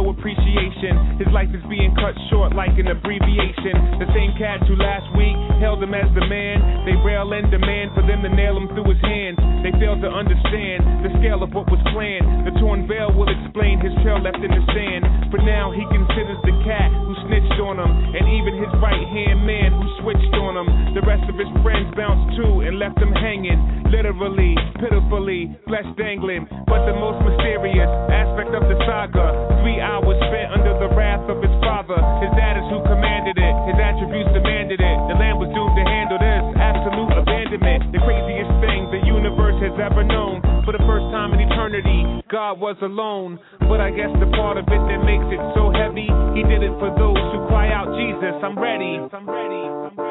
His life is being cut short like an abbreviation. The same cat who last week held hailed him as the man. They rail and demand for them to nail him through his hands. They fail to understand the scale of what was planned. The torn veil will explain his trail left in the sand. For now, he considers the cat who snitched on him, and even his right-hand man who switched on him. The rest of his friends bounced too and left him hanging, literally, pitifully, flesh dangling. But the most mysterious aspect of the saga, 3 hours spent under the wrath of his father. His dad is who commanded it, his attributes demanded it. The land was doomed to handle this absolute abandonment. The craziest thing the universe has ever known. For the first time in eternity, God was alone. But I guess the part of it that makes it so heavy, he did it for those who cry out, Jesus, I'm ready. I'm ready. I'm ready.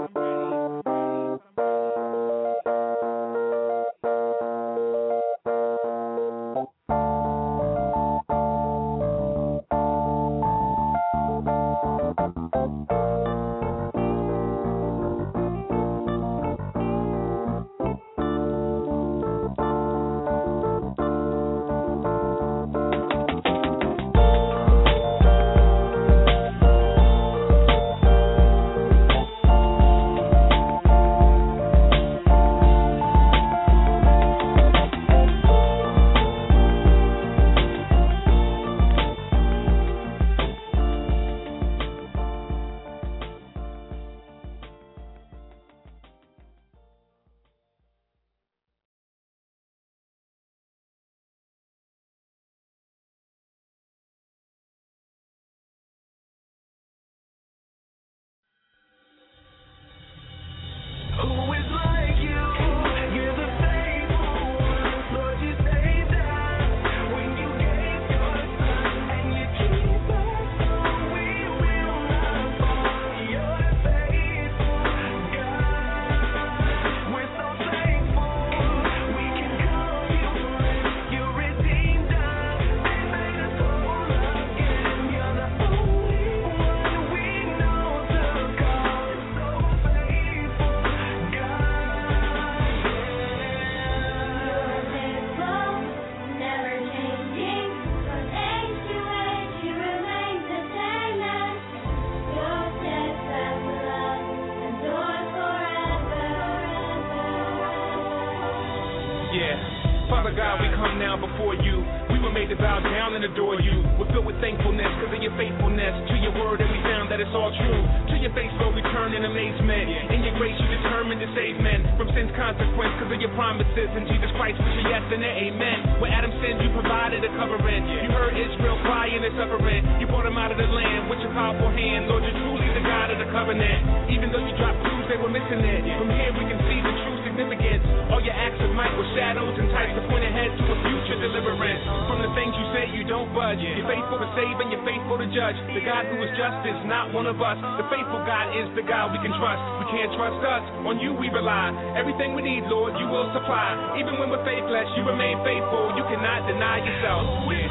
Everything we need, Lord, you will supply. Even when we're faithless, you remain faithful. You cannot deny yourself.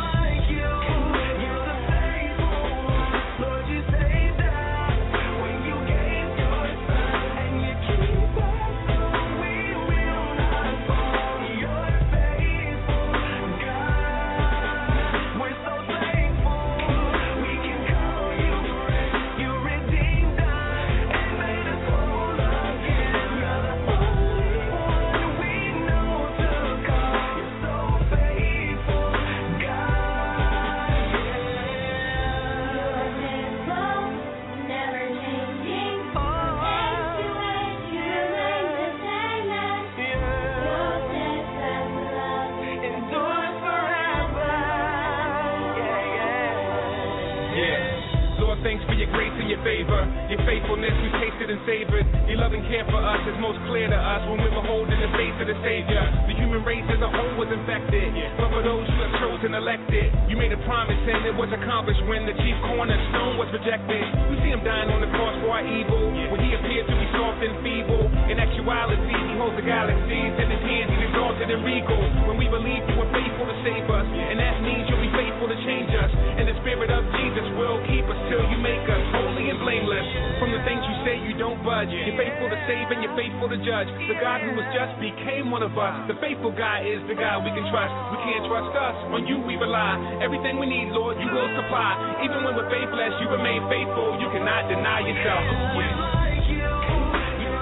The faithful God is the God we can trust. We can't trust us. On you we rely. Everything we need, Lord, you will supply. Even when we're faithless, you remain faithful. You cannot deny yourself.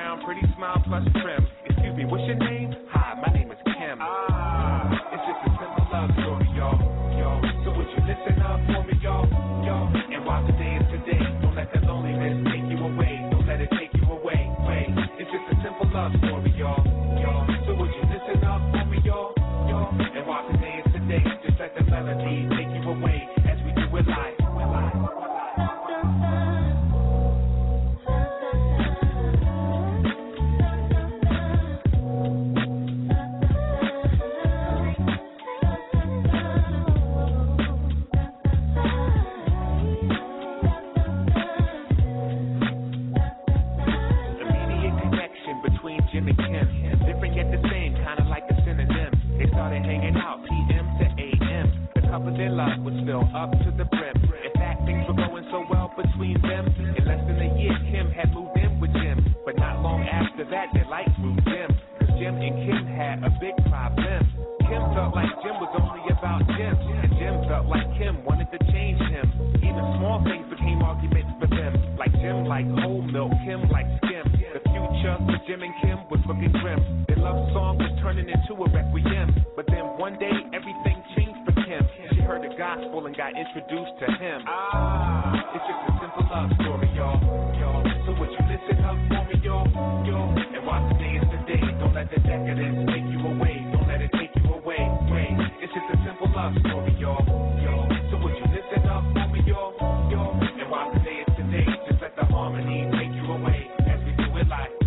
crown, pretty smile plus trim. Excuse me, what's your name? Hi, my name is Kim. It's just a simple love story, y'all. So would you listen up for me, y'all? And while today is today, don't let the loneliness take you away. Don't let it take you away. It's just a simple love story, y'all. So would you listen up for me, y'all? And while today is today, just let the melody take you away as we do it live. Jim and Kim, different yet the same, kind of like a synonym. They started hanging out PM to AM. The cup of their love was filled up to the brim. In fact, things were going so well between them. In less than a year, Kim had moved in with Jim. But not long after that, their lights grew dim. Cause Jim and Kim had a big problem. Kim felt like Jim was only about Jim. And Jim felt like Kim wanted to change him. Even small things became arguments for them. Like Jim liked whole milk, Kim liked skim. The future for Jim and Kim was looking grim. Their love song was turning into a requiem. But then one day, everything changed for Kim. She heard the gospel and got introduced to him. It's just a simple love story, y'all. So would you listen up for me, y'all? And while today is the day, don't let the decadence take you away. Don't let it take you away. It's just a simple love story, y'all. So would you listen up for me, y'all? And while today is today, just let the harmony take you away as we do it live.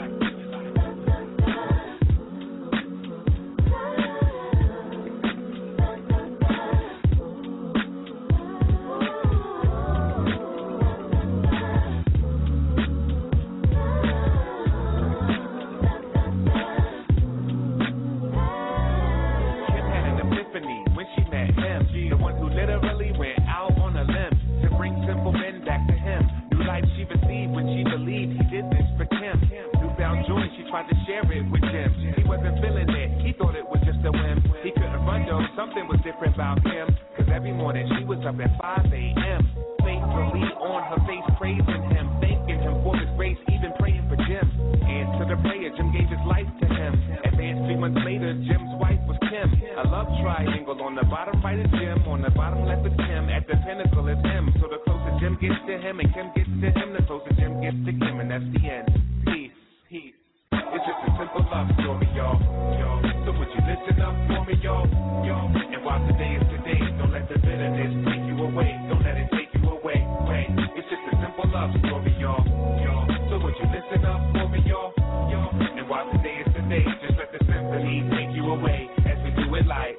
Tried to share it with Jim. He wasn't feeling it, he thought it was just a whim. He couldn't run though, something was different about him. Cause every morning she was up at 5 a.m. Faithfully on her face praising him, thanking him for his grace, even praying for Jim. And to the prayer, Jim gave his life to him. Advanced 3 months later, Jim's wife was Kim. A love triangle, on the bottom right is Jim, on the bottom left is Kim, at the pinnacle is him. So the closer Jim gets to him and Kim gets to him, the closer Jim gets to Kim, and that's the end. Peace. It's just a simple love story, y'all. So would you listen up for me, y'all? And while today is today, don't let the bitterness take you away. Don't let it take you away. It's just a simple love story, y'all. So would you listen up for me, y'all? And while today is today, just let the symphony take you away as we do it live.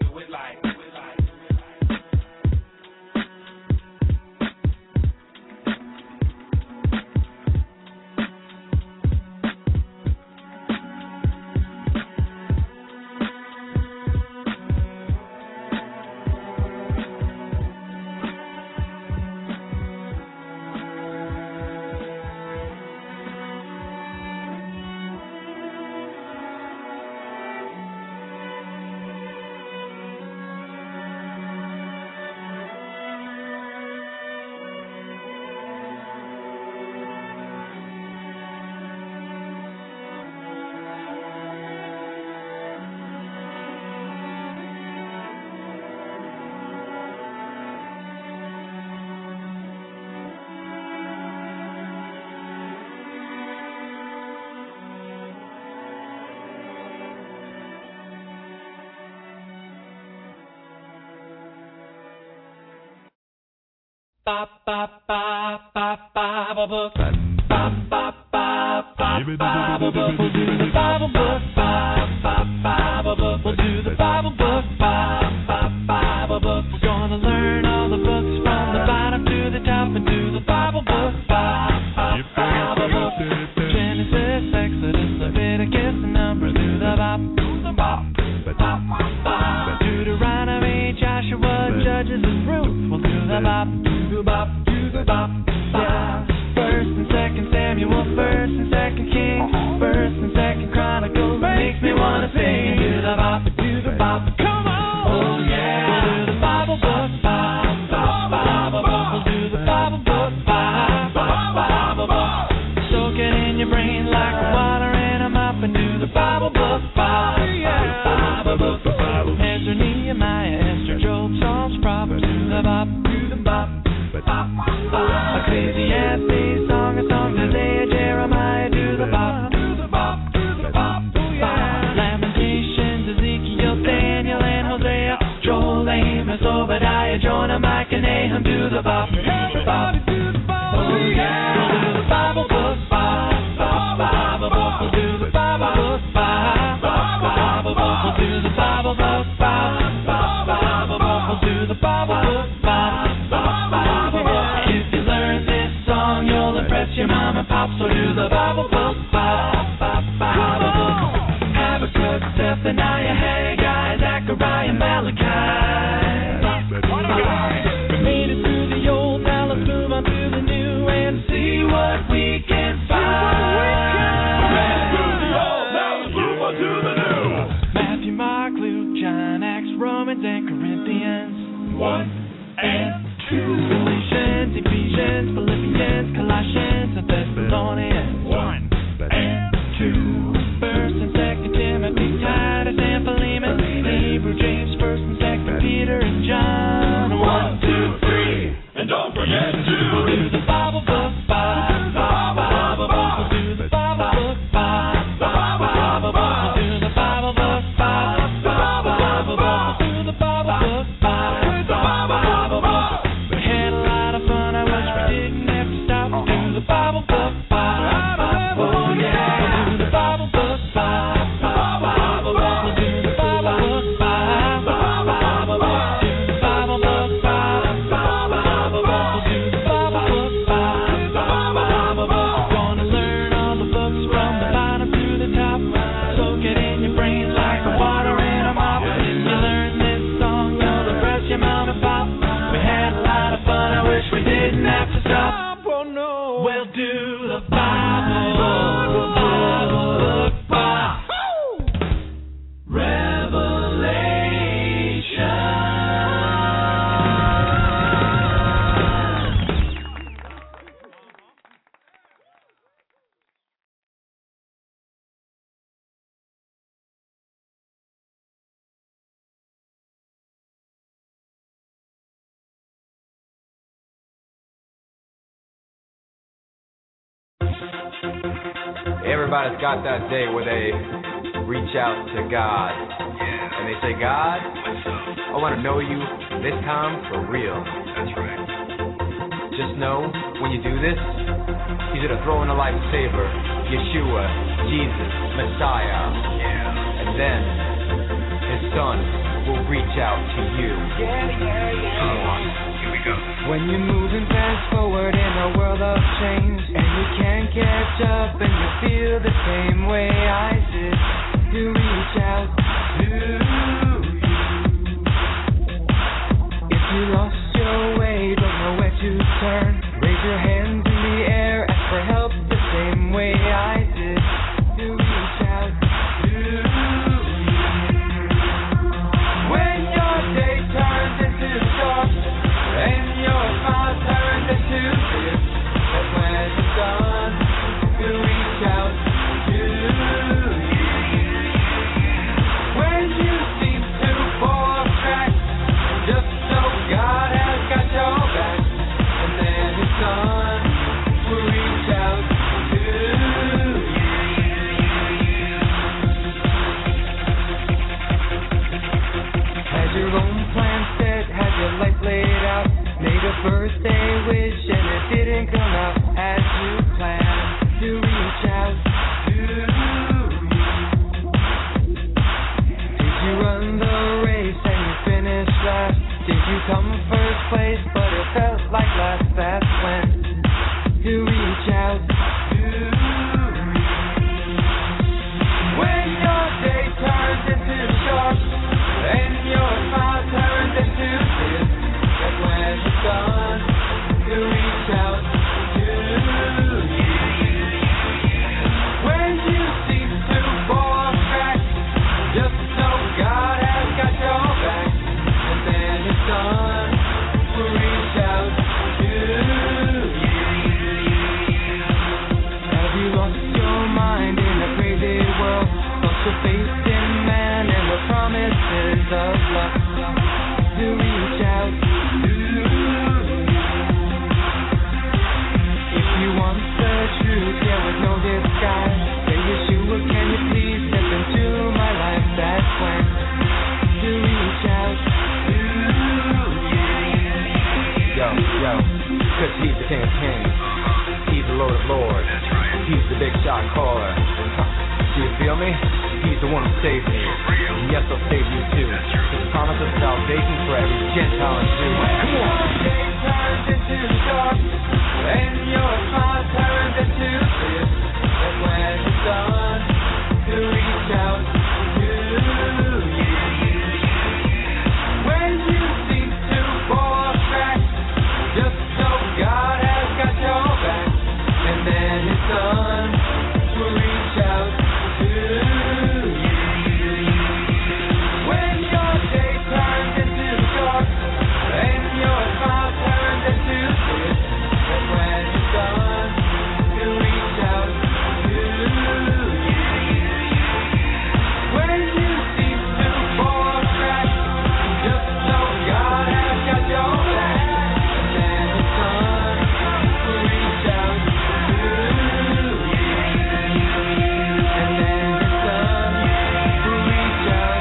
Ba ba ba ba ba ba book. Ba ba ba ba ba ba book. We'll do the Bible book. Ba ba ba ba book. We'll do the Bible book. Ba ba ba book. We're gonna learn all the books from the bottom to the top and do the Bible book. Ba ba ba book. Genesis, Exodus, Leviticus, and Numbers. Do the bop, bop, bop, bop. Deuteronomy, Joshua, Judges, and Ruth. We'll do the bop. Bop, bop, bop. First and Second Samuel, First and Second Kings, First and Second Chronicles. Makes me wanna sing and do the bop, come on. Oh yeah, we'll do the Bible book, bop, bop, bop, bop. We'll do the Bible book, bop, bop, bop, bop. Soak it in your brain like water. on a mic and a hum to the bop. Everybody do the bop. Oh yeah. We'll do the Bible book bop, bop, Bible book. We'll do the Bible book bop, bop, Bible book. We'll do the Bible book bop, bop, Bible book. We'll do the Bible book bop, bop, Bible book. If you learn this song, you'll impress your mom and pop. So do the Bible book bop, bop, Bible book. Habakkuk, Zephaniah, Haggai, Zechariah, Malachi. We made it through the old, now let's move on to the new and see what we can find. Matthew, Mark, Luke, John, Acts, Romans, and Corinthians. 1 and 2. Galatians, Ephesians, Philippians, Colossians, and Thessalonians. 1 and 2. First and Second Timothy, Titus, and Philemon. Hebrew, James, First and Second Peter, and John. 1, 2, 3, and don't forget to do the Bible book, Bible book. We'll do the Bible book, Bible book. We'll do the Bible book, Bible book. We'll do the Bible book, Bible book. We had a lot of fun. I wish we didn't have to stop. We'll do the Bible book, Bible. Oh yeah. We'll do the Bible book, Bible. We'll do the Bible book, Bible. We'll do the Bible book, Bible. We'll do the Bible book, Bible. Gonna learn all the books from the bottom to the top. Soak it in your brain like the water in a mop. If you learn this song, you'll impress your mom and pop. We had a lot of fun. I wish we didn't have to stop. Oh no. We'll do the Bible book, Bible. Everybody's got that day where they reach out to God. And they say, God, I want to know you this time for real. That's right. Just know, when you do this, he's going to throw in a lifesaver, Yeshua, Jesus, Messiah. And then his son will reach out to you. Come on, here we go. When you're moving fast forward in a world of change, and you can't catch up and you feel the same way I did, to reach out to you. If you lost your way, don't know where to turn, raise your hands in the air, ask for help the same way I did, to reach out to you. When your day turns into dark, and your smile turns into tears, that's when it's done to reach out to you. When you seem to fall off track, just know God has got your back, and then it's done to reach out to you. Has your own plan set, has your life laid out, made a birthday wish and it didn't come out as you planned, to reach out to you. Did you run the race and you finished last? Did you come first place but it felt like last? That's when to reach out to you. When your day turns into short and your smile turns into tears, that's when it's done to reach out to you. When you seem to fall off track, just know God has got your back, and then it's done to reach out to you. Have you lost your mind in a crazy world? Lost your faith in man and the promises of love, to reach out to you. If you want the truth, yeah, with no disguise, say Yeshua, can you please step into my life? That's when to reach out to you. King of Kings. He's the Lord of Lords. He's the big shot caller. Do you feel me? He's the one who saved me. And yes, I'll save you too. His promise of salvation for every Gentile and Jew. Come on. Day turns into dark, and your smile turns into this. And when it's done, to reach out to you. When you seem to fall off track, just know God has got your back. And then it's done to reach out to you. When your day turns into dark, and your smile turns into this. And when it's done to reach out to you. When you seem to fall off track, just know God has got your back. And then it's done to reach out to you. And then it's done to reach out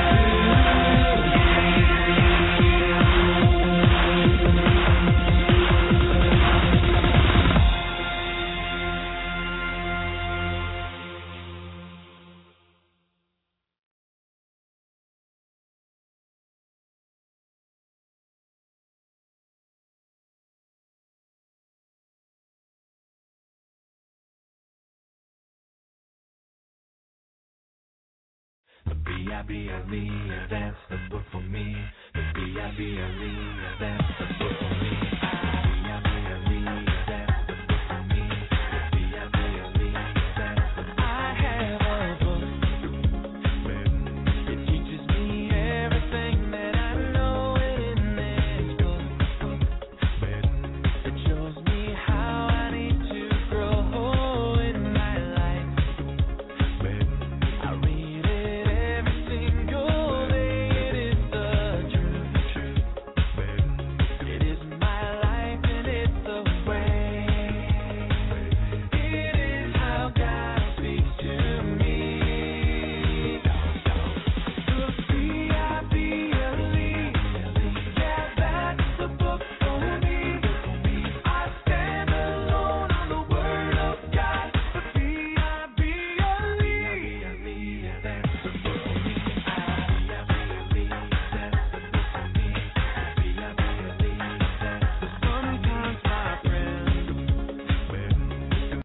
The B-I-B-L-E, that's the book for me. The B-I-B-L-E, that's the book for me.